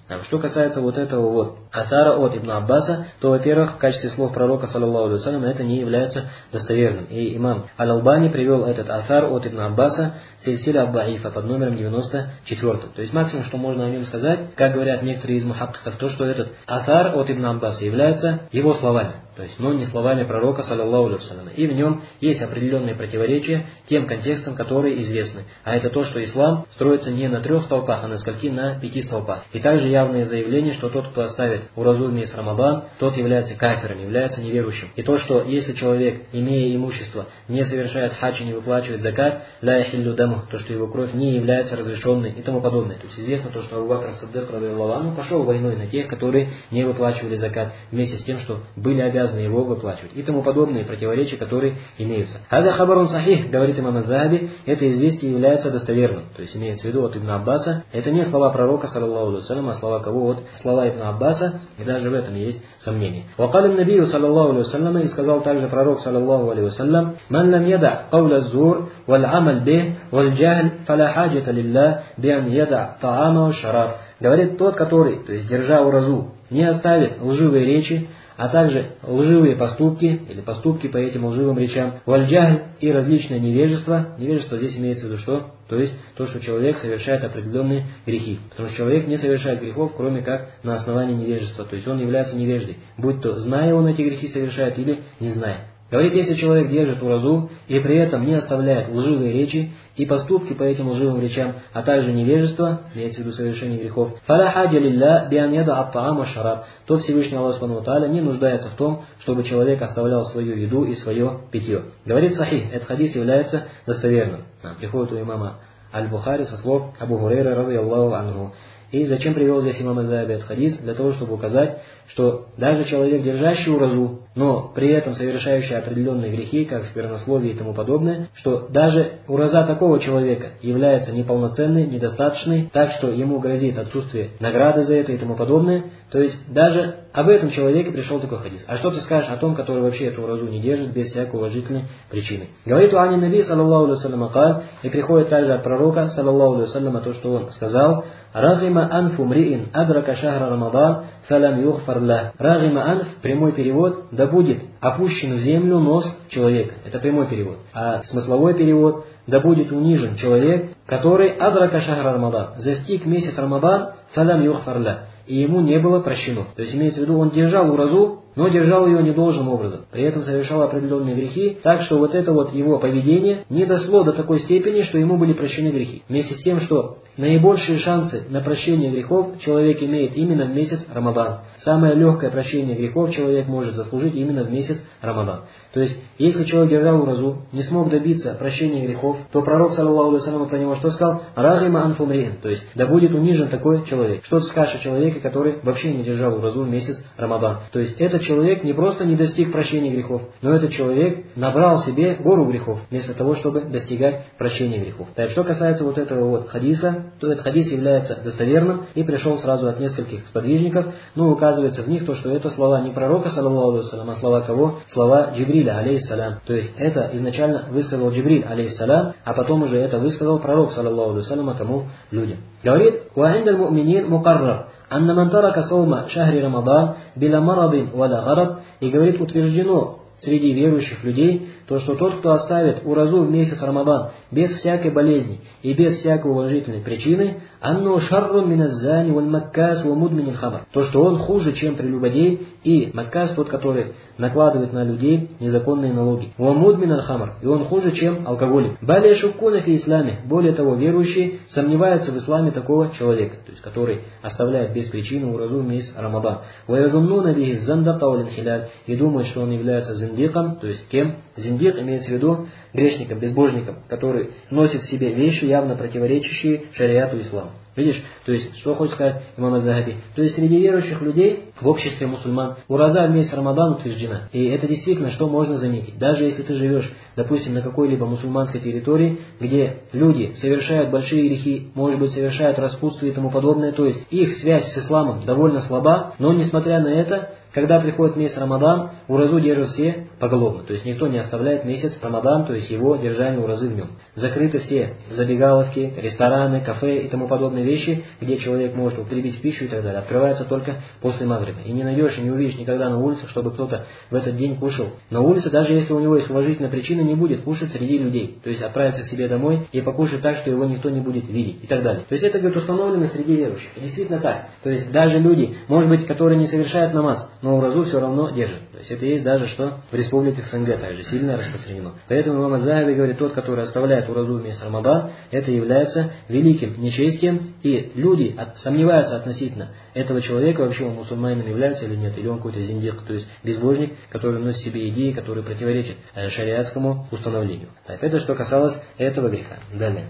Что касается вот этого вот асара от Ибн Аббаса, то, во-первых, в качестве слов пророка, саллаллаху алейхи ва саллям, это не является достоверным. И имам Аль-Албани привел этот асар от Ибн Аббаса в сильсиле ад-Даифа под номером девяносто четыре. То есть максимум, что можно о нем сказать, как говорят некоторые из мухаккиков, то, что этот асар от Ибн Аббаса является его словами. То есть, но не словами пророка, саллаллаху алейхи ва саллям. И в нем есть определенные противоречия тем контекстам, которые известны. А это то, что ислам строится не на трех столпах, а на скольки? На пяти столпах. И также явное заявление, что тот, кто оставит уразу в месяц Рамадан, тот является кафиром, является неверующим. И то, что если человек, имея имущество, не совершает хадж и не выплачивает закат, ля яхиллю даму, то, что его кровь не является разрешенной и тому подобное. То есть известно то, что Абу Бакр Сиддик радийаллаху анху пошел войной на тех, которые не выплачивали закат, вместе с тем, что были обязаны его выплачивать. И тому подобные противоречия, которые имеются. Хада хабарун сахих, говорит имам аз-Захаби, это известие является достоверным. То есть имеется в виду от Ибн Аббаса. Это не слова пророка, саллаллаху алейхи ва саллям, а слова кого? От слова Ибн Аббаса. И даже в этом есть сомнение. Вакаль набию, саллаллаху алейхи ва саллям, и сказал также пророк, саллаллаху алейхи ва саллям, ман лам яда кауля зур, валь амаль бих, валь джахль, фаля хаджата лилля, биан яда таама ва шараб. Говорит тот, который, то есть держа уразу, не оставит лживые речи, а также лживые поступки, или поступки по этим лживым речам, валь-джахль и различное невежество. Невежество здесь имеется в виду что? То есть то, что человек совершает определенные грехи. Потому что человек не совершает грехов, кроме как на основании невежества. То есть он является невеждой, будь то зная он эти грехи совершает или не зная. Говорит, если человек держит уразу и при этом не оставляет лживые речи и поступки по этим лживым речам, а также невежество, имеется в виду совершение грехов, фаля хаджа лилля биан яда ат-таам ва шараб, то Всевышний Аллах субхану ва тааля не нуждается в том, чтобы человек оставлял свою еду и свое питье. Говорит сахих, этот хадис является достоверным. Приходит у имама Аль-Бухари со слов Абу Хурайры радийаллаху анху. И зачем привел здесь имам аз-Захаби этот хадис? Для того, чтобы указать, что даже человек, держащий уразу, но при этом совершающий определенные грехи, как сквернословие и тому подобное, что даже ураза такого человека является неполноценной, недостаточной, так что ему грозит отсутствие награды за это и тому подобное. То есть даже об этом человеке пришел такой хадис. А что ты скажешь о том, который вообще эту уразу не держит без всякой уважительной причины? Говорит у Ани Наби, саллаллаху алейхи ва саллям, и приходит также от пророка, саллаллаху алейхи ва саллям, то, что он сказал, «Рагима анфу мриин адрака шахра Рамадан, фалам юхфар лах». Рагима анф, прямой перевод, да будет опущен в землю нос человека. Это прямой перевод. А смысловой перевод, да будет унижен человек, который адрака шахра Рамадан, застиг месяц Рамадан, фалам юхфар лах, и ему не было прощено. То есть имеется в виду, он держал уразу, но держал ее недолжным образом. При этом совершал определенные грехи, так что вот это вот его поведение не дошло до такой степени, что ему были прощены грехи. Вместе с тем, что наибольшие шансы на прощение грехов человек имеет именно в месяц Рамадан. Самое легкое прощение грехов человек может заслужить именно в месяц Рамадан. То есть, если человек держал уразу, не смог добиться прощения грехов, то пророк, саллаллаху алейхи ва саллям, про него что сказал? «Рагима анфу мриин», то есть, да будет унижен такой человек. Что ты скажешь о человеке, который вообще не держал уразу в месяц Рамадан? То есть, этот человек не просто не достиг прощения грехов, но этот человек набрал себе гору грехов, вместо того, чтобы достигать прощения грехов. Так, что касается вот этого вот хадиса, то этот хадис является достоверным и пришел сразу от нескольких сподвижников, но указывается в них то, что это слова не пророка, саллаллаху алейхи ва саллям, а слова кого? Слова Джибриля, алейхиссалям. То есть это изначально высказал Джибриль, алейхиссалям, а потом уже это высказал пророк, саллаллаху алейхи ва саллям, а кому? Людям. Говорит, «Ва индаль му'минин мукаррар». «Анна ман тарака саума шахри Рамадан биля марадин валя гараб». И говорит, утверждено среди верующих людей, то, что тот, кто оставит уразу в месяц Рамадан без всякой болезни и без всякой уважительной причины, анну шаррун миназзани валь маккас ва мудминил хамар, то, что он хуже, чем прелюбодей и маккас, тот, который накладывает на людей незаконные налоги, ва мудминил хамар, и он хуже, чем алкоголик. Балия шуккуна фи исламе, более того, верующие сомневаются в исламе такого человека, то есть который оставляет без причины уразу в месяц Рамадан, ва язуннуна бихи зандака валь инхиляль, и думают, что он является зиндиком, то есть кем? Зиндик имеется в виду грешником, безбожником, который носит в себе вещи, явно противоречащие шариату ислама. Видишь, то есть, что хочет сказать имам аз-Захаби? То есть, среди верующих людей, в обществе мусульман, ураза в месяц Рамадан утверждена. И это действительно, что можно заметить. Даже если ты живешь, допустим, на какой-либо мусульманской территории, где люди совершают большие грехи, может быть, совершают распутство и тому подобное, то есть, их связь с исламом довольно слаба, но, несмотря на это, когда приходит месяц Рамадан, уразу держат все поголовно. То есть никто не оставляет месяц Рамадан, то есть его держание уразы в нем. Закрыты все забегаловки, рестораны, кафе и тому подобные вещи, где человек может употребить пищу и так далее. Открываются только после магриба. И не найдешь и не увидишь никогда на улицах, чтобы кто-то в этот день кушал. На улице, даже если у него есть уважительная причина, не будет кушать среди людей. То есть отправиться к себе домой и покушать так, что его никто не будет видеть и так далее. То есть это, говорит, установлено среди верующих. И действительно так. То есть даже люди, может быть, которые не совершают намаз, но уразу все равно держат. То есть это есть даже что в республиках СНГ также сильно распространено. Поэтому имам ад-Захаби говорит, тот, который оставляет уразу в месяц Рамадан, это является великим нечестием, и люди от, сомневаются относительно этого человека, вообще он мусульманином является или нет, или он какой-то зиндик, то есть безбожник, который носит в себе идеи, которые противоречат э, шариатскому установлению. Так, это что касалось этого греха. Далее.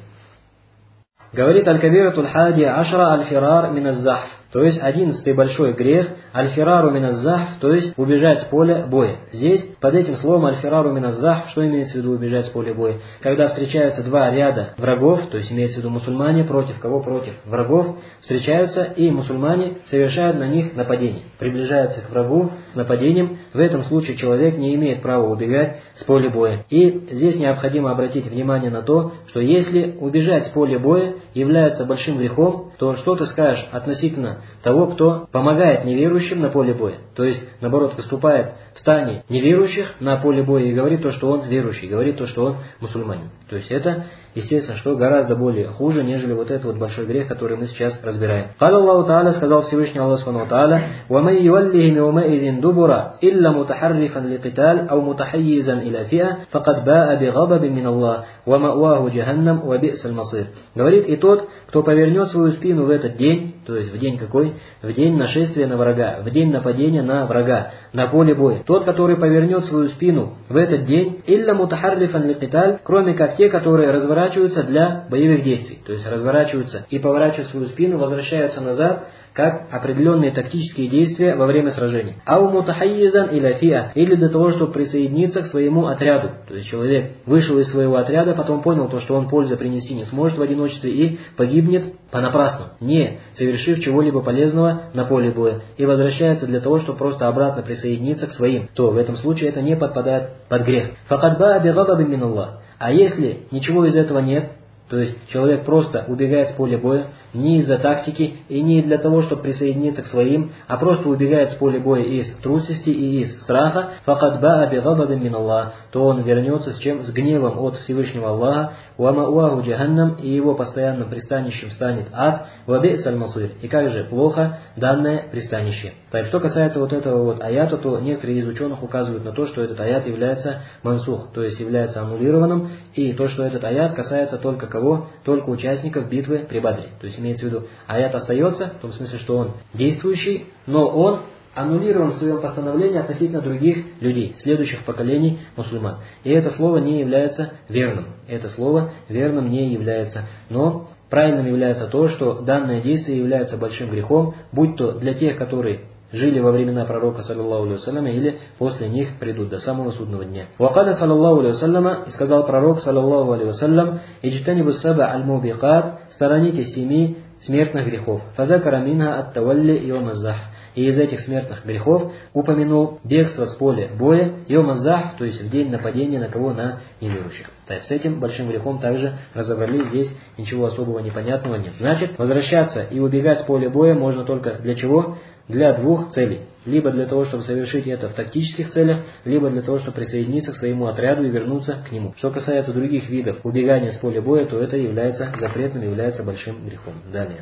Говорит аль-кабиратуль хади ашра аль-фирар мин аз-захф. То есть одиннадцатый большой грех аль-фирару мин аз-захф, то есть убежать с поля боя. Здесь под этим словом аль-фирару мин аз-захф, что имеется в виду убежать с поля боя? Когда встречаются два ряда врагов, то есть имеется в виду мусульмане против кого? Против врагов, встречаются и мусульмане совершают на них нападение. Приближаются к врагу с нападением. В этом случае человек не имеет права убегать с поля боя. И здесь необходимо обратить внимание на то, что если убежать с поля боя является большим грехом, то что ты скажешь относительно того, кто помогает неверующим на поле боя? То есть, наоборот, выступает в стане неверующих на поле боя и говорит то, что он верующий, говорит то, что он мусульманин. То есть это, естественно, что гораздо более хуже, нежели вот этот вот большой грех, который мы сейчас разбираем. Каля Аллаху Та'аля, сказал Всевышний Аллах Субхану Та'аля, وَمَنْ يُوَلِّهِمْ يَوْمَئِذٍ دُبُرًا إِلَّا مُتَحَرِّفًا لِقِتَالٍ أَوْ مُتَحَيِّزًا إِلَى فِئَةٍ فَقَدْ بَاءَ بِغَضَبٍ مِّنَ اللَّهِ وَمَأْوَاهُ جَهَنَّمُ وَبِئْسَ الْمَصِيرُ. Говорит, и тот, кто повернет свою спину в этот день, то есть в день какой? В день нашествия на врага, в день нападения на врага, на поле боя. Тот, который повернет свою спину в этот день, илля мутахаррифан ликиталь, кроме как те, которые разворачиваются для боевых действий. То есть разворачиваются и поворачивают свою спину, возвращаются назад, как определенные тактические действия во время сражений. Ау мутахайизан иля фиа, или для того, чтобы присоединиться к своему отряду. То есть человек вышел из своего отряда, потом понял то, что он пользы принести не сможет в одиночестве и погибнет понапрасну, не совершив чего-либо полезного на поле боя, и возвращается для того, чтобы просто обратно присоединиться к своим, то в этом случае это не подпадает под грех. Факад баа би гадабин мин Аллах. А если ничего из этого нет, то есть человек просто убегает с поля боя, не из-за тактики и не для того, чтобы присоединиться к своим, а просто убегает с поля боя из трусости и из страха, факад баа би гадабин мин Аллах, то он вернется с чем? С гневом от Всевышнего Аллаха, ва мауаху джаханнам, и его постоянным пристанищем станет ад, ва би'саль масир, и как же плохо данное пристанище. Так, что касается вот этого вот аята, то некоторые из ученых указывают на то, что этот аят является мансух, то есть является аннулированным, и то, что этот аят касается только кого? Только участников битвы при Бадре. То есть имеется в виду, аят остается, в том смысле, что он действующий, но он аннулирован в своем постановлении относительно других людей, следующих поколений мусульман. И это слово не является верным. Это слово верным не является. Но правильным является то, что данное действие является большим грехом, будь то для тех, которые жили во времена пророка, саллаллаху алейхи вассаляма, или после них придут до самого судного дня. Вакаля, саллаллаху алейхи вассаляма, и сказал пророк, саллаллаху алейхи вассалям, иджтанибу саба аль-мубикат, сторонитесь семи смертных грехов. Фазакара минха ат-тавалли йом аз-захф. И из этих смертных грехов упомянул бегство с поля боя, йом аз-захф, то есть в день нападения на кого? На неверующих. Так, с этим большим грехом также разобрались, здесь ничего особого непонятного нет. Значит, возвращаться и убегать с поля боя можно только для чего? Для двух целей. Либо для того, чтобы совершить это в тактических целях, либо для того, чтобы присоединиться к своему отряду и вернуться к нему. Что касается других видов убегания с поля боя, то это является запретным, является большим грехом. Далее.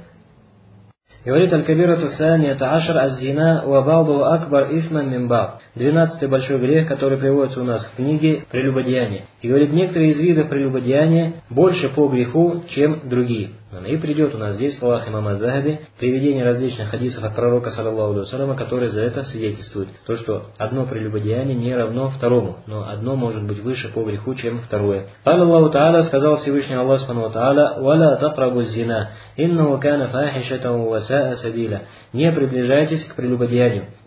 Говорит аль-кабирату санията ашар аз-зина ва ба'духу акбар исман мин ба'д. Двенадцатый большой грех, который приводится у нас в книге прелюбодеяние. И говорит, некоторые из видов прелюбодеяния больше по греху, чем другие. И придет у нас здесь в словах имама ад-Захаби приведение различных хадисов от пророка, саллаллаху алейхи вассаляма, которые за это свидетельствуют. То, что одно прелюбодеяние не равно второму, но одно может быть выше по греху, чем второе. Аллаху Та'аля, сказал Всевышний Аллах Субхану ва Та'аля, «Валя тaqрабу зина, иннаху кана фахишатан ва саа сабиля». Не приближайтесь к прелюбодеянию,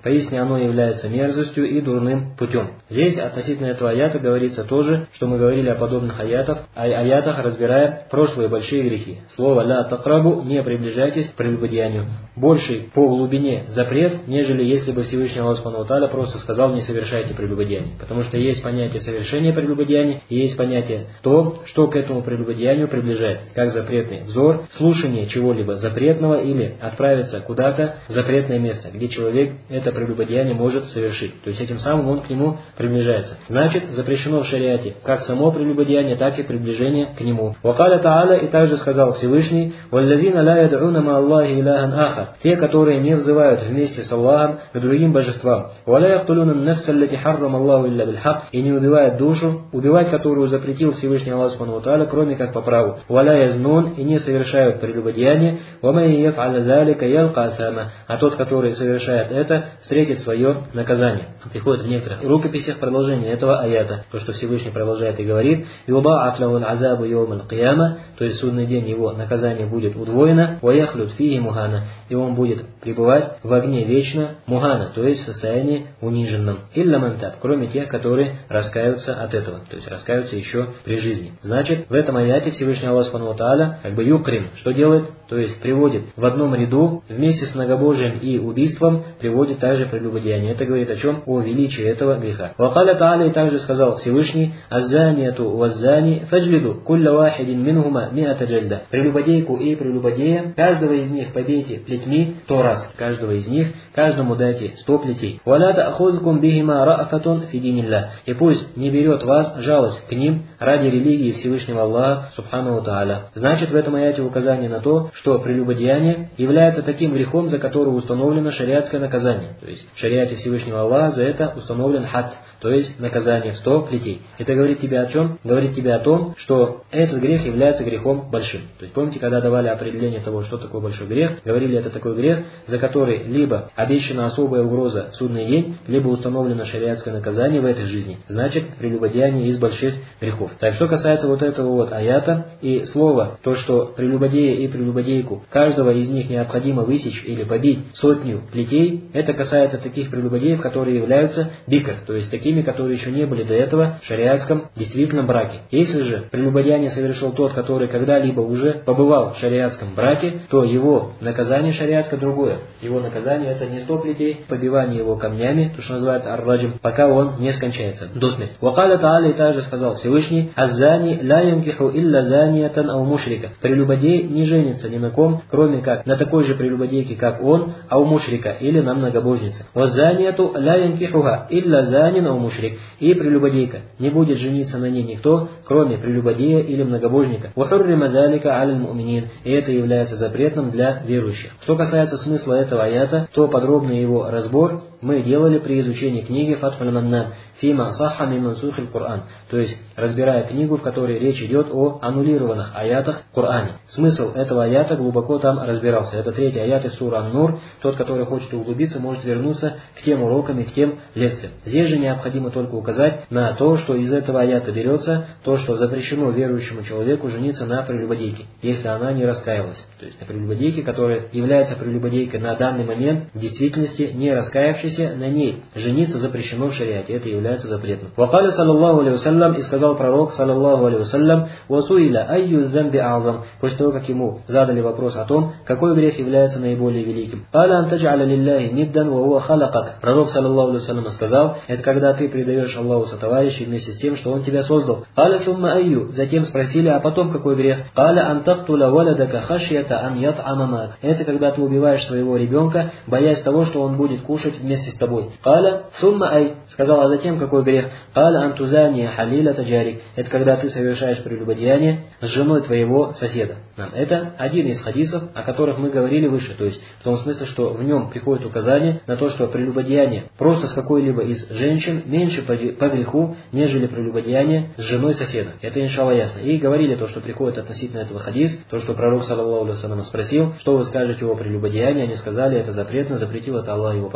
поистине оно является мерзостью и дурным путем. Здесь относительно этого аята говорится тоже, что мы говорили о подобных аятах, о аятах, разбирая прошлые большие грехи. Слово «ля такрабу» – не приближайтесь к прелюбодеянию. Больший по глубине запрет, нежели если бы Всевышний Аллах Субхану ва Тааля просто сказал «не совершайте прелюбодеяние». Потому что есть понятие совершения прелюбодеяния и есть понятие то, что к этому прелюбодеянию приближает, как запретный взор, слушание чего-либо запретного или отправиться куда-то в запретное место, где человек это прелюбодеяние может совершить. То есть этим самым он к нему приближается. Значит, запрещено в шариате как само прелюбодеяние, так и приближение к нему. Вакаля Тааля, и также сказал Всевышний: «Валлазина ла яд'уна ма Аллахи илахан ахар», те, которые не взывают вместе с Аллахом к другим божествам, «Валя яхтулуна ан-нафса аллати харрама Аллаху илля биль-хак», и не убивают душу, убивать которую запретил Всевышний Аллах Субхану ва Тааля, кроме как по праву, «Валя язнун», и не совершают прелюбодеяние, «Ва ман яф'аля залика ялка асама», а тот, который совершает это, встретит свое наказание. Приходит в некоторых рукописях продолжение этого аята, то, что Всевышний продолжает и говорит: «Юда'аф лаху аль-азабу йоум аль-кияма», то есть в судный день его наказание будет удвоено, «Ва яхлюд фиhi мухана», и он будет пребывать в огне вечно, мухана, то есть в состоянии униженном, илля ман таб, кроме тех, которые раскаются от этого, то есть раскаются еще при жизни. Значит, в этом аяте Всевышний Аллах Субхану ва Тааля как бы юкрим, что делает? То есть приводит в одном ряду вместе с многобожием и убийством, приводит также прелюбодеяние. Это говорит о чем? О величии этого греха. Вакаля Тааля, и также сказал Всевышний: «Аззанияту ваззани фаджлиду кулля вахидин минхума миата джальда». Прелюбодейку и прелюбодея, каждого из них побейте плетьми сто раз. Каждого из них, каждому дайте сто плетей. «Валя та'хузкум бихима ра'афатун фи динилля». И пусть не берет вас жалость к ним ради религии Всевышнего Аллаха Субхану ва Тааля. Значит, в этом аяте указание на то, что прелюбодеяние является таким грехом, за который установлено шариатское наказание. То есть в шариате Всевышнего Аллаха за это установлен хад, то есть наказание в сто плетей. Это говорит тебе о чем? Говорит тебе о том, что этот грех является грехом большим. То есть помните, когда давали определение того, что такое большой грех, говорили, это такой грех, за который либо обещана особая угроза в судный день, либо установлено шариатское наказание в этой жизни. Значит, прелюбодеяние из больших грехов. Так, что касается вот этого вот аята и слова, то, что прелюбодея и прелюбодейку, каждого из них необходимо высечь или побить сотню плетей, это касается таких прелюбодеев, которые являются бикр, то есть такими, которые еще не были до этого в шариатском действительном браке. Если же прелюбодеяние совершил тот, который когда-либо уже побывал в шариатском браке, то его наказание шариатское другое. Его наказание это не сто плетей, побивание его камнями, то, что называется ар-раджим, пока он не скончается до смерти. Вакаля Тааля, и также сказал Всевышний: «Аззани ла юнкиху илля заниятан ау мушрика». Прелюбодей не женится ни на ком, кроме как на такой же прелюбодейке, как он, ау мушрика, или на многобожнице. «Ваззанияту ла юнкихуха илля занин ау мушрик». И прелюбодейка не будет жениться на ней никто, кроме прелюбодея или многобожника. «Вахуррима залика аль муминин». И это является запретным для верующих. Что касается смысла этого аята, то подробный его разбор мы делали при изучении книги Фатхуль Маннан фима сахха мин мансухиль Кур'ан, то есть разбирая книгу, в которой речь идет о аннулированных аятах в Коране. Смысл этого аята глубоко там разбирался. Это третий аят из сура Ан-Нур. Тот, который хочет углубиться, может вернуться к тем урокам и к тем лекциям. Здесь же необходимо только указать на то, что из этого аята берется, то, что запрещено верующему человеку жениться на прелюбодейке, если она не раскаялась. То есть на прелюбодейке, которая является прелюбодейкой на данный момент, в действительности не раскаявшейся, на ней жениться запрещено в шариате. Это является запретным. Вакаля саллаллаху алейхи вассалям, и сказал пророк саллаллаху алейхи вассалям: «Васуиля айю замби а'зам», после того, как ему задали вопрос о том, какой грех является наиболее великим. «Аля антадж'аля лилляхи ниддан ва хуа халакак». Пророк саллаллаху алейхи вассалям сказал: это когда ты предаешь Аллаху сотоварищей вместе с тем, что Он тебя создал. «Аля сумма айю», затем спросили, а потом какой грех? «Аля антактуля валадака хашьята ан ят'ама мак». Это когда ты убиваешь своего ребенка, боясь того, что он будет кушать вместе с тобой. «Аля сумма ай», сказал, а затем какой грех? «Аля антузания халиля таджарик». Это когда ты совершаешь прелюбодеяние с женой твоего соседа. Это один из хадисов, о которых мы говорили выше, то есть в том смысле, что в нем приходит указание на то, что прелюбодеяние просто с какой-либо из женщин меньше по греху, нежели прелюбодеяние с женой соседа. Это иншалла ясно. И говорили то, что приходит относительно этого хадис, то, что пророк саллаллаху алейхи вассалям спросил, что вы скажете о прелюбодеянии, они сказали, это запретно, запретил это Аллах, его посланник,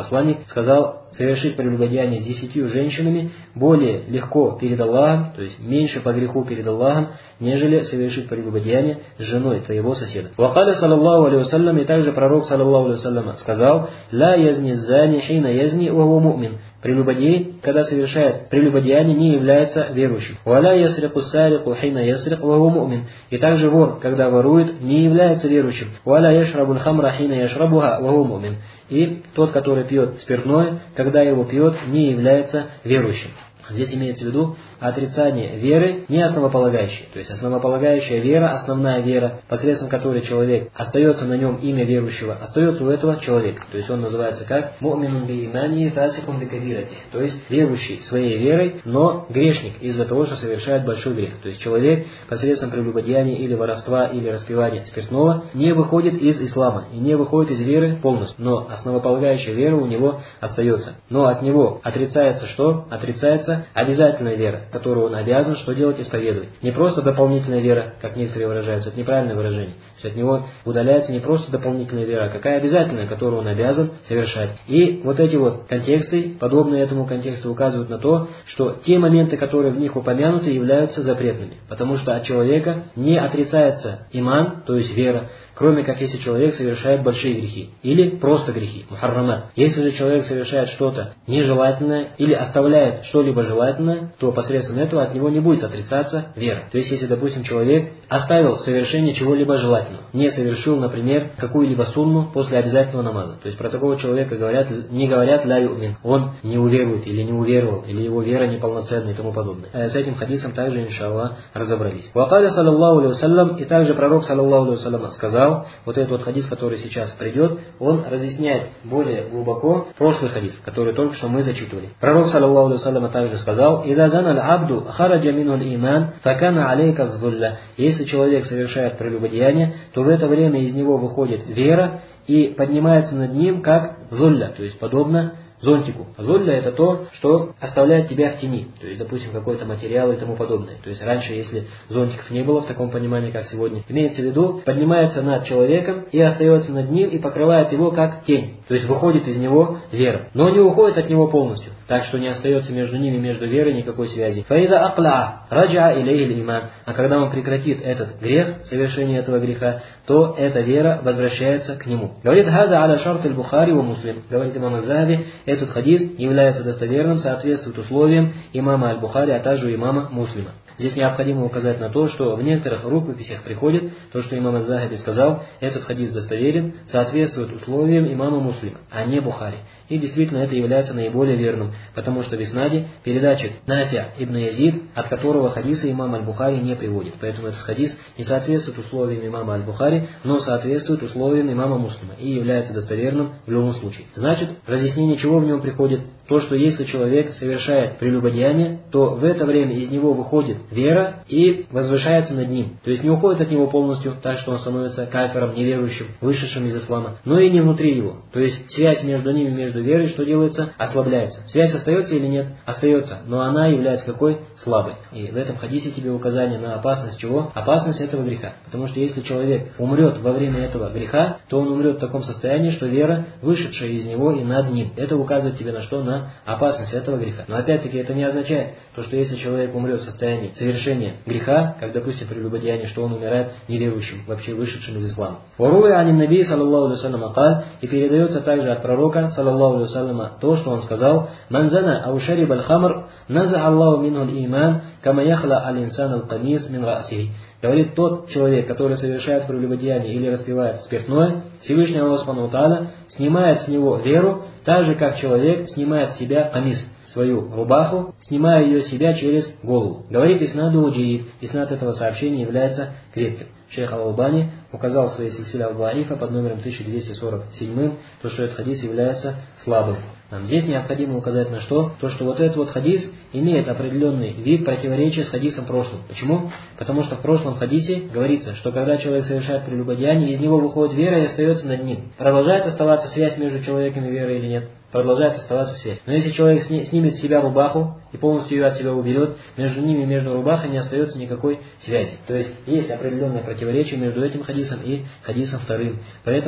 сказал, совершить прелюбодеяние с десятью женщинами более легко перед Аллахом, то есть меньше по греху перед Аллахом, нежели совершить прелюбодеяние с женой твоего соседа. Вакаля саллаллаху алейхи вассалям, и также пророк саллаллаху алейхи вассалям сказал: «Ла язни зани хина язни ва хуа му'мин». Прелюбодей, когда совершает прелюбодеяние, не является верующим. «Валя ясрику сарику хина ясрик ва хуа му'мин». И также вор, когда ворует, не является верующим. «Валя яшрабуль хамра хина яшрабуха ва хуа му'мин». И тот, который пьет спиртное, когда его пьет, не является верующим. Здесь имеется в виду отрицание веры не основополагающей. То есть основополагающая вера, основная вера, посредством которой человек остается на нем имя верующего, остается у этого человека. То есть он называется как му'минун би имани фасикун би кабирати. То есть верующий своей верой, но грешник из-за того, что совершает большой грех. То есть человек посредством прелюбодеяния или воровства или распивания спиртного не выходит из ислама и не выходит из веры полностью. Но основополагающая вера у него остается. Но от него отрицается что? Отрицается обязательная вера, которую он обязан что делать? Исповедовать. Не просто дополнительная вера, как некоторые выражаются, это неправильное выражение. То есть от него удаляется не просто дополнительная вера, а какая обязательная, которую он обязан совершать. И вот эти вот контексты, подобные этому контексту, указывают на то, что те моменты, которые в них упомянуты, являются запретными. Потому что от человека не отрицается иман, то есть вера, кроме как если человек совершает большие грехи. Или просто грехи, мухаррамат. Если же человек совершает что-то нежелательное или оставляет что-либо желательное, то посредством этого от него не будет отрицаться вера. То есть если, допустим, человек оставил совершение чего-либо желательного, не совершил, например, какую-либо сунну после обязательного намаза. То есть про такого человека говорят, не говорят ля ю'мин, он не уверует или не уверовал, или его вера неполноценна и тому подобное. С этим хадисом также, иншаллах, разобрались. Вакаля саллаллаху алейхи вассалям, и также пророк саллаллаху алейхи вассалям сказал, вот этот вот хадис, который сейчас придет, он разъясняет более глубоко прошлый хадис, который только что мы зачитывали. Пророк саллаллаху алейхи вассалям также сказал: «Ида зана аль-абду хараджа минху аль-иман, факана алейка ззулля». Если человек совершает прелюбодеяние, то в это время из него выходит вера и поднимается над ним как зулля, то есть подобно зонтику. Зулля — это то, что оставляет тебя в тени, то есть, допустим, какой-то материал и тому подобное. То есть раньше, если зонтиков не было в таком понимании, как сегодня, имеется в виду, поднимается над человеком и остается над ним и покрывает его как тень. То есть выходит из него вера, но не уходит от него полностью, так что не остается между ними, между верой никакой связи. Фаида акла раджа илейхи иман. А когда он прекратит этот грех, совершение этого греха, то эта вера возвращается к нему. Говорит хаза аля шарт аль-Бухари ва Муслим. Говорит имам Аз-Захаби, этот хадис является достоверным, соответствует условиям имама Аль-Бухари, а также имама Муслима. Здесь необходимо указать на то, что в некоторых рукописях приходит то, что имам Аз-Захаби сказал, этот хадис достоверен, соответствует условиям имама Муслима, а не Бухари. И действительно это является наиболее верным, потому что в иснаде передатчик Нафи' ибн Язид, от которого хадисы имам Аль-Бухари не приводит. Поэтому этот хадис не соответствует условиям имама Аль-Бухари, но соответствует условиям имама Муслима и является достоверным в любом случае. Значит, разъяснение чего в нем приходит? То, что если человек совершает прелюбодеяние, то в это время из него выходит вера и возвышается над ним. То есть не уходит от него полностью, так что он становится кафиром, неверующим, вышедшим из ислама, но и не внутри его. То есть связь между ними, между верой, что делается? Ослабляется. Связь остается или нет? Остается, но она является какой? Слабой. И в этом хадисе тебе указание на опасность чего? Опасность этого греха. Потому что если человек умрет во время этого греха, то он умрет в таком состоянии, что вера, вышедшая из него и над ним. Это указывает тебе на что? На опасность этого греха. Но опять-таки это не означает, то, что если человек умрет в состоянии совершения греха, как, допустим, прелюбодеяние, что он умирает неверующим, вообще вышедшим из ислама. Уруя анин наби саллаллаху алейхи вассалям каль, и передается также от пророка саллаллаху алейхи вассалям то, что он сказал: «Манзана ау шариб аль-хамр, наза Аллаху минху аль-иман, кама яхла аль-инсан аль-камис мин ра'сихи». Говорит, тот человек, который совершает прелюбодеяние или распивает спиртное, Всевышний Аллах Субхану ва Тааля снимает с него веру, так же как человек снимает с себя камис, свою рубаху, снимая ее с себя через голову. Говорит иснаду уджиид, иснад этого сообщения является крепким. Шейх Ал-Албани указал в своей сильсиле Аль-Даифа под номером тысяча двести сорок семь, то, что этот хадис является слабым. Нам здесь необходимо указать на что? То, что вот этот вот хадис имеет определенный вид противоречия с хадисом прошлым. Почему? Потому что в прошлом хадисе говорится, что когда человек совершает прелюбодеяние, из него выходит вера и остается над ним. Продолжает оставаться связь между человеком и верой или нет? Продолжает оставаться связь. Но если человек снимет с себя рубаху и полностью ее от себя уберет, между ними, между рубахой не остается никакой связи. То есть есть определенное противоречие между этим хадисом и хадисом вторым. Поэтому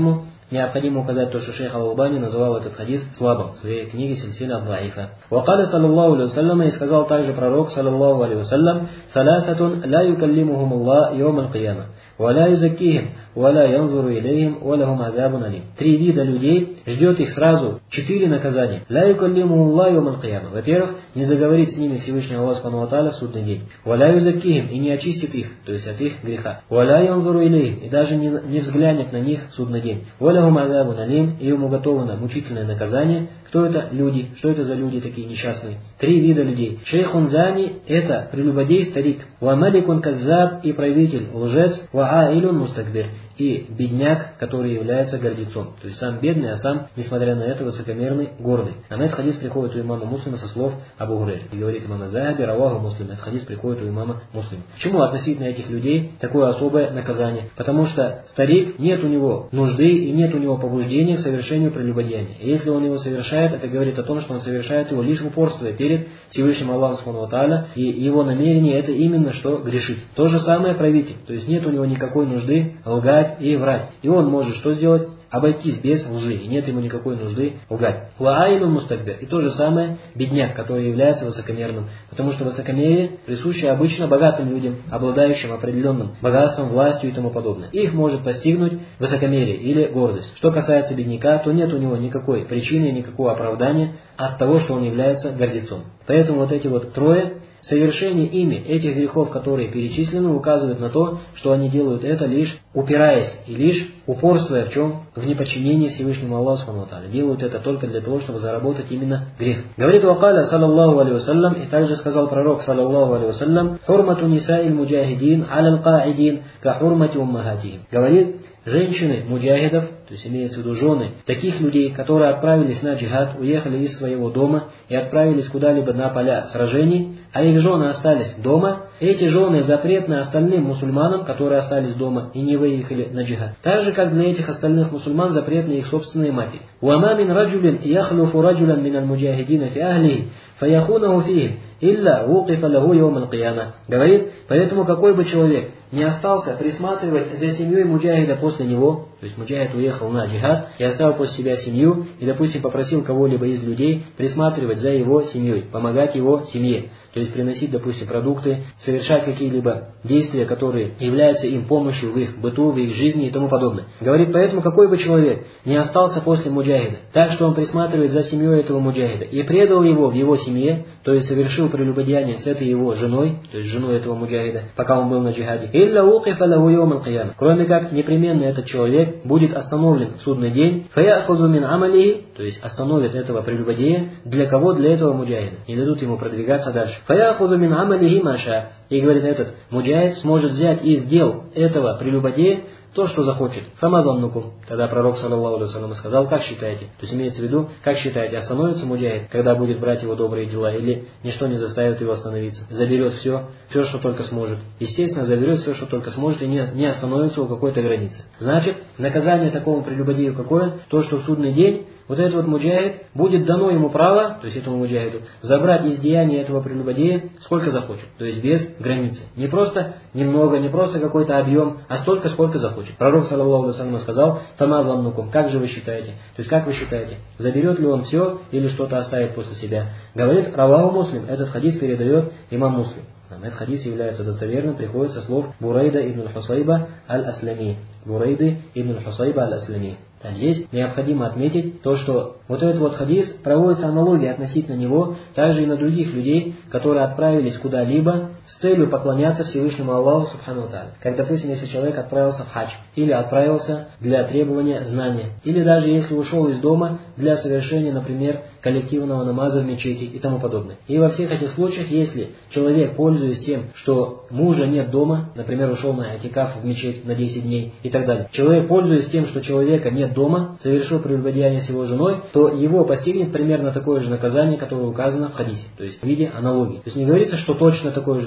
необходимо указать то, что шейх Аль-Албани называл этот хадис слабым в своей книге «Сильсиля ад-Даифа». «Вакаля саллаллаху алейхи вассалям», и сказал также пророк саллаллаху алейхи вассалям: «Саласатун ла юкаллимухум Аллах йом аль-кияма, ва ла юзаккихим, ва ла янзуру илейхим, ва лахум азабун алим». Три вида людей, ждет их сразу четыре наказания. «Ла юкаллимухум Аллах йом аль-кияма». Во-первых, не заговорит с ними Всевышний Аллах субхану ва тааля в судный день. «Ва ла юзаккихим», и не очистит их, то есть от их греха. «Ва ла янзуру илейхим», и даже не, не взглянет на них в судный день. «Ва лахум азабун алим», и ему уготовано мучительное наказание. Кто это люди? Что это за люди такие несчастные? Три вида людей. Шейхун зани – это прелюбодей, старик. Ва маликун каззаб – и правитель, лжец. Ва аилун мустакбир – и бедняк, который является гордецом. То есть сам бедный, а сам, несмотря на это, высокомерный, гордый. А на этот хадис приходит у имама Муслима со слов Абу Гурейры. И говорит имам Азахаби, раваху Муслим. Этот хадис приходит у имама Муслима. Почему относительно этих людей такое особое наказание? Потому что старик, нет у него нужды и нет у него побуждения к совершению прелюбодеяния. И если он его совершает, это говорит о том, что он совершает его лишь в упорстве перед Всевышним Аллахом субхану ва тааля, и его намерение это именно что грешить. То же самое правитель. То есть нет у него никакой нужды лгать и врать. И он может что сделать? Обойтись без лжи. И нет ему никакой нужды лгать. Лаайлун мустакбир. И то же самое бедняк, который является высокомерным. Потому что высокомерие присуще обычно богатым людям, обладающим определенным богатством, властью и тому подобное. Их может постигнуть высокомерие или гордость. Что касается бедняка, то нет у него никакой причины, никакого оправдания от того, что он является гордецом. Поэтому вот эти вот трое, совершение ими этих грехов, которые перечислены, указывают на то, что они делают это лишь упираясь и лишь упорствуя в чем? В неподчинении Всевышнему Аллаху субхану ва тааля. Делают это только для того, чтобы заработать именно грех. Говорит Вакаля саллаллаху алейхи вассалям, и также сказал пророк саллаллаху алейхи вассалям: «Хурмату нисаиль муджахидин алял каидин ка хурмати уммахатихим». Говорит, женщины муджахидов, то есть имеется в виду жены таких людей, которые отправились на джихад, уехали из своего дома и отправились куда-либо на поля сражений, а их жены остались дома, эти жены запретны остальным мусульманам, которые остались дома и не выехали на джихад. Так же, как для этих остальных мусульман запретны их собственные матери. «Уама мин раджулин яхлуфу раджулян минал муджахидина фи ахлихи, фаяхунаху фихим, илля вукифа лаху йом аль-кияма». Говорит, поэтому какой бы человек не остался присматривать за семьей муджахида после него, то есть муджахид уехал на джихад и оставил после себя семью, и, допустим, попросил кого-либо из людей присматривать за его семьей, помогать его семье, то есть приносить, допустим, продукты, совершать какие-либо действия, которые являются им помощью в их быту, в их жизни и тому подобное. Говорит, поэтому какой бы человек не остался после муджахида, так что он присматривает за семьей этого муджахида и предал его в его семье, то есть совершил прелюбодеяние с этой его женой, то есть женой этого муджахида, пока он был на джихаде, илля укифа лаху йом аль-кияма, кроме как непременно этот человек будет остановлен в судный день, фаяхуду мин амалихи, то есть остановит этого прелюбодея, для кого? Для этого муджахида, не дадут ему продвигаться дальше. Фаяхуду мин амалихи маша, и говорит, этот муджахид сможет взять из дел этого прелюбодея то, что захочет. Фамазаннукум. Тогда пророк саллаллаху алейхи вассалям сказал, как считаете? То есть имеется в виду, как считаете, остановится муджахид, когда будет брать его добрые дела, или ничто не заставит его остановиться? Заберет все, все, что только сможет. Естественно, заберет все, что только сможет, и не, не остановится у какой-то границы. Значит, наказание такому прелюбодею какое? То, что в судный день вот этот вот муджахид, будет дано ему право, то есть этому муджахиду, забрать из деяния этого прелюбодея сколько захочет, то есть без границы. Не просто немного, не просто какой-то объем, а столько, сколько захочет. Пророк саллаллаху алейхи вассалям сказал, «Фамазаннукум», как же вы считаете? То есть как вы считаете, заберет ли он все или что-то оставит после себя? Говорит раваху Муслим, этот хадис передает имам Муслим. Этот хадис является достоверным, приходит со слов Бурайда ибн Хусайба аль-Аслами. Бурайды ибн Хусайба аль-Аслами. Так, здесь необходимо отметить то, что вот этот вот хадис, проводится аналогия относительно него, также и на других людей, которые отправились куда-либо с целью поклоняться Всевышнему Аллаху субхану ва тааля. Как, допустим, если человек отправился в хадж, или отправился для требования знания, или даже если ушел из дома для совершения, например, коллективного намаза в мечети и тому подобное. И во всех этих случаях, если человек, пользуясь тем, что мужа нет дома, например, ушел на атикаф в мечеть на десять дней и так далее, человек, пользуясь тем, что человека нет дома, совершил прелюбодеяние с его женой, то его постигнет примерно такое же наказание, которое указано в хадисе, то есть в виде аналогии. То есть не говорится, что точно такое же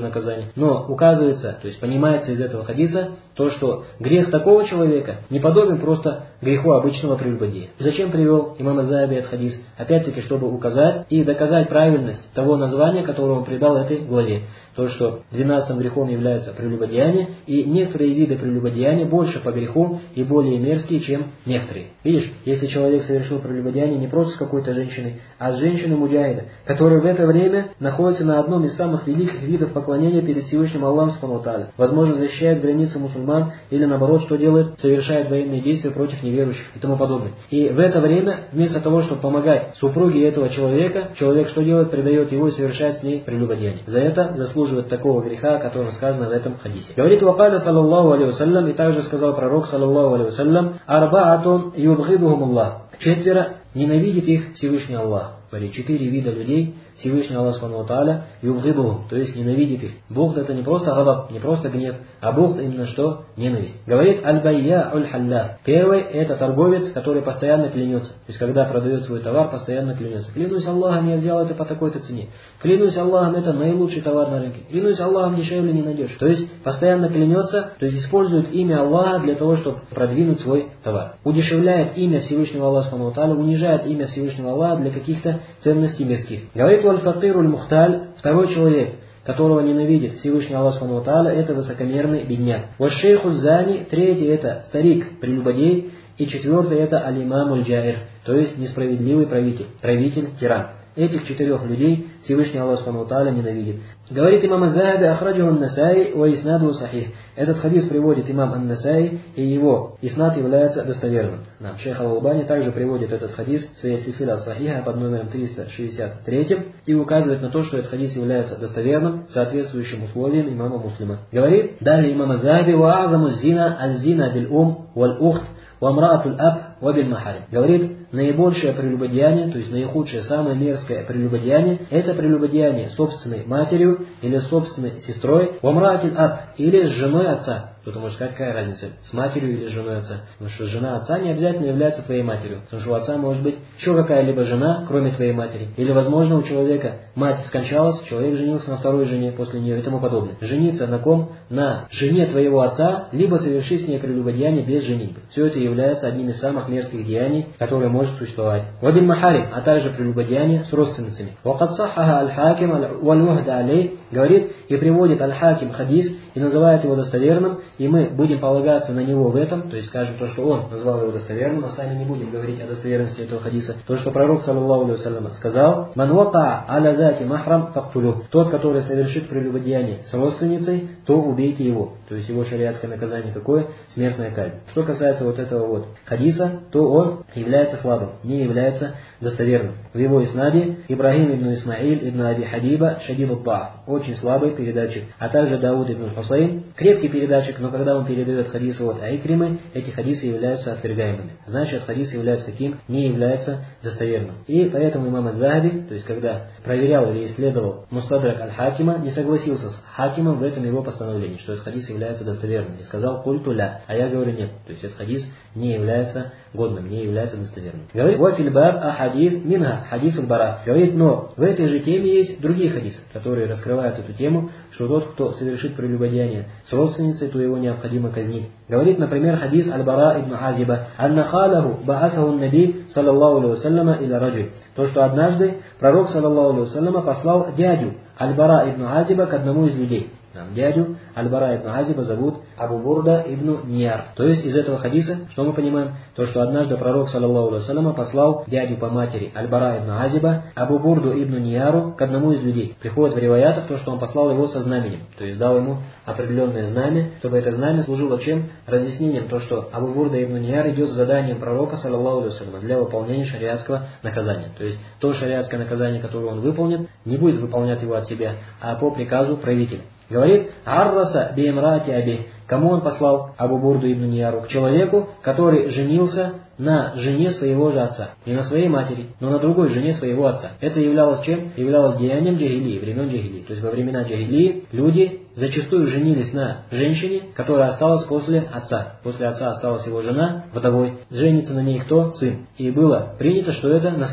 наказание. Но указывается, то есть понимается из этого хадиса, то, что грех такого человека не подобен просто греху обычного прелюбодея. Зачем привел имам Аззахаби этот хадис? Опять-таки, чтобы указать и доказать правильность того названия, которое он придал этой главе. То, что двенадцатым грехом является прелюбодеяние, и некоторые виды прелюбодеяния больше по греху и более мерзкие, чем некоторые. Видишь, если человек совершил прелюбодеяние не просто с какой-то женщиной, а с женщиной муджахида, которая в это время находится на одном из самых великих видов поклонения перед Всевышним Аллахом Субхану ва Тааля, возможно, защищает границы мусульман, или наоборот, что делает? Совершает военные действия против неверующих и тому подобное. И в это время, вместо того, чтобы помогать супруге этого человека, человек что делает? Предает его и совершает с ней прелюбодеяние. За это заслуживает такого греха, о котором сказано в этом хадисе. Говорит Вакаля саллаллаху алейхи вассалям, и также сказал пророк саллаллаху алейхи вассалям: арбаатун юбгидухум Аллах. Четверо ненавидит их Всевышний Аллах. Говорит, четыре вида людей Всевышний Аллах Субхану ва Тааля юбгидухум, то есть ненавидит их. Бог это не просто гадаб, не просто гнев, а Бог именно что? Ненависть. Говорит аль-байя аль-халляф. Первый это торговец, который постоянно клянется. То есть когда продает свой товар, постоянно клянется. Клянусь Аллахом, я взял это по такой-то цене. Клянусь Аллахом, это наилучший товар на рынке. Клянусь Аллахом, дешевле не найдешь. То есть постоянно клянется, то есть использует имя Аллаха для того, чтобы продвинуть свой товар. Удешевляет имя Всевышнего Аллаха Субхану ва Тааля, унижает имя Всевышнего Аллаха для каких-то ценностей мирских. Говорит валь-факиру аль-мухталь, второй человек, которого ненавидит Всевышний Аллах Субхану ва Тааля, это высокомерный бедняк. Ваш-шейху зани, третий это старик, прелюбодей, и четвертый это аль-имам аль-джаир, то есть несправедливый правитель, правитель, тиран. Этих четырех людей Всевышний Аллах Субхану ва Тааля ненавидит. Говорит имам Аззахаби: ахраджаху ан-Насаи ва иснадуху сахих. Этот хадис приводит имам ан-Насаи, и его иснад является достоверным. Нам шейх Аль-Албани также приводит этот хадис в своей сильсиле ас-сахиха под номером триста шестьдесят три и указывает на то, что этот хадис является достоверным, соответствующим условиям имама Муслима. Говорит далее имам Аззахаби: ва азаму зина аз-зина бил-ум валь-ухт ва амраатуль аб ва бил-махарим. Говорит, наибольшее прелюбодеяние, то есть наихудшее, самое мерзкое прелюбодеяние, это прелюбодеяние с собственной матерью или с собственной сестрой, вамраатиль аб, или с женой отца. Кто-то может сказать, какая разница, с матерью или с женой отца. Потому что жена отца не обязательно является твоей матерью. Потому что у отца может быть еще какая-либо жена, кроме твоей матери. Или, возможно, у человека мать скончалась, человек женился на второй жене после нее и тому подобное. Жениться на ком? На жене твоего отца, либо совершить с ней прелюбодеяние без женитьбы. Все это является одним из самых мерзких деяний, которые может существовать. Вабин махарим, а также прелюбодеяние с родственницами. Вакад сахаха аль-хаким валь-ухда алей, говорит и приводит аль-хаким хадис и называет его достоверным, и мы будем полагаться на него в этом, то есть скажем то, что он назвал его достоверным, а сами не будем говорить о достоверности этого хадиса. То, что пророк саллаллаху алейхи вассалям сказал: «Ман вака аля зати махрам фактулю». Тот, который совершит прелюбодеяние с родственницей, то убейте его. То есть его шариатское наказание какое? Смертная казнь. Что касается вот этого вот хадиса, то он является слабым, не является достоверным. В его иснаде Ибрахим ибн Исмаиль ибн Аби Хабиба шадид ад-да'ф, очень слабый передатчик, а также Дауд ибн Хусейн, крепкий передатчик, но когда он передает хадисы от Айкримы, эти хадисы являются отвергаемыми. Значит, хадис является каким? Не является достоверным. И поэтому имам Аззахаби, то есть когда проверял или исследовал Мустадрак аль-Хакима, не согласился с Хакимом в этом его постановлении, что этот хадис является достоверным. И сказал: «Культу ля», а я говорю нет. То есть этот хадис не является годным, не является достоверным. Говорит: «Ва фил баб ахадис минха хадис аль-бара». Говорит, но в этой же теме есть другие хадисы, которые раскрывают эту тему, что тот, кто совершит прелюбодеяние с родственницей, то его необходимо казнить. Говорит, например, хадис аль-Бара ибн Азиба: «Анна халаху баасаху наби саллаллаху алейхи вассаляма иля раджуль». То, что однажды пророк саллаллаху алейхи вассаляма послал дядю аль-Бара ибн Азиба к одному из людей. Нам дядю аль-Бара ибн Азиба зовут Абу Бурда ибн Нияр. То есть из этого хадиса, что мы понимаем? То, что однажды пророк саллаллаху алейхи вассаляма послал дядю по матери аль-Бара ибн Азиба, Абу Бурду ибн Нияру, к одному из людей. Приходит в риваятах то, что он послал его со знаменем. То есть дал ему определенное знамя, чтобы это знамя служило чем? Разъяснением, то, что Абу Бурда ибн Нияр идет с заданием пророка саллаллаху алейхи вассаляма для выполнения шариатского наказания. То есть то шариатское наказание, которое он выполнит, не будет выполнять его от себя, а по приказу правителя. Говорит: «Арраса биэмраати аби». Кому он послал? Абу Бурду ибн Нияру. К человеку, который женился на жене своего же отца. Не на своей матери, но на другой жене своего отца. Это являлось чем? Являлось деянием джахилии, времен джахилии. То есть во времена джахилии люди зачастую женились на женщине, которая осталась после отца. После отца осталась его жена, вдовой. Женится на ней кто? Сын. И было принято, что это наследство. То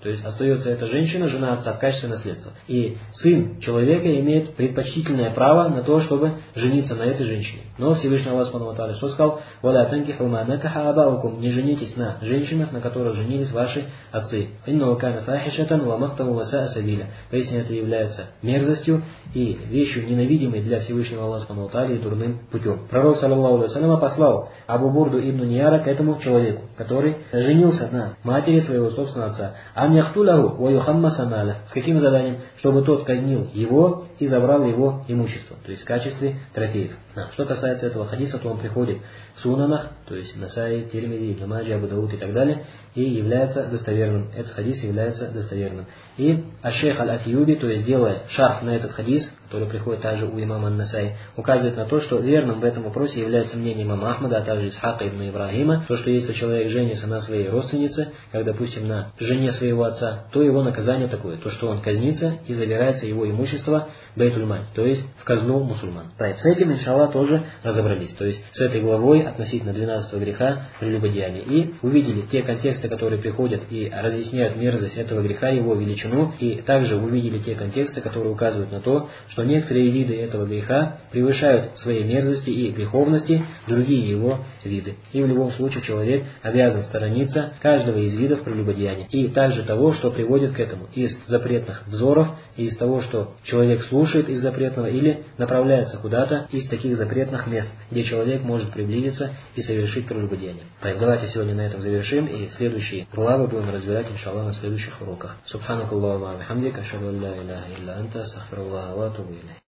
То есть остается эта женщина, жена отца, в качестве наследства. И сын человека имеет предпочтительное право на то, чтобы жениться на этой женщине. Но Всевышний Аллах Субхану ва Тааля что сказал? «Валя танкиху ма накаха абаукум». Не женитесь на женщинах, на которых женились ваши отцы. «Иннау кана фахишатан ва махтаму ва саа сабиля». Поясни, это является мерзостью и вещью ненавидимой для Всевышнего Аллаха Субхану ва Тааля и дурным путем. Пророк, саллаллаху алейхи ва саллям, послал Абу Бурду ибн Нияра к этому человеку, который женился на матери своего собственного отца. «Ан яхтуляху ва юхаммаса маля». С каким заданием? Чтобы тот казнил его и забрал его имущество, то есть в качестве трофеев. Да. Что касается этого хадиса, то он приходит в сунанах, то есть Насаи, Тирмизи, Ибн Маджи, Абу Дауд и так далее, и является достоверным. Этот хадис является достоверным. И аш-шейх аль-Атьюби, то есть делая шарф на этот хадис, который приходит также у имама Ан-Насаи, указывает на то, что верным в этом вопросе является мнение имама Ахмада, а также Исхака ибн Ибрагима, то, что если человек женится на своей родственнице, как, допустим, на жене своего отца, то его наказание такое, то, что он казнится и забирается его имущество бейтуль-маль, то есть в казну мусульман. Так, с этим, иншаллах, тоже разобрались, то есть с этой главой относительно двенадцатого греха прелюбодеяния. И увидели те контексты, которые приходят и разъясняют мерзость этого греха, его величину, и также увидели те контексты, которые указывают на то, что некоторые виды этого греха превышают в своей мерзости и греховности другие его виды. И в любом случае человек обязан сторониться каждого из видов прелюбодеяния. И также того, что приводит к этому из запретных взоров, и из того, что человек слушает из запретного или направляется куда-то из таких запретных мест, где человек может приблизиться и совершить прелюбодеяние. Так, давайте сегодня на этом завершим, и следующие главы будем разбирать, иншаллах, на следующих уроках. Субханакаллаху ва бихамдика, ашхаду ан ла иляха илля анта, астагфируллаха ва атубу илейх.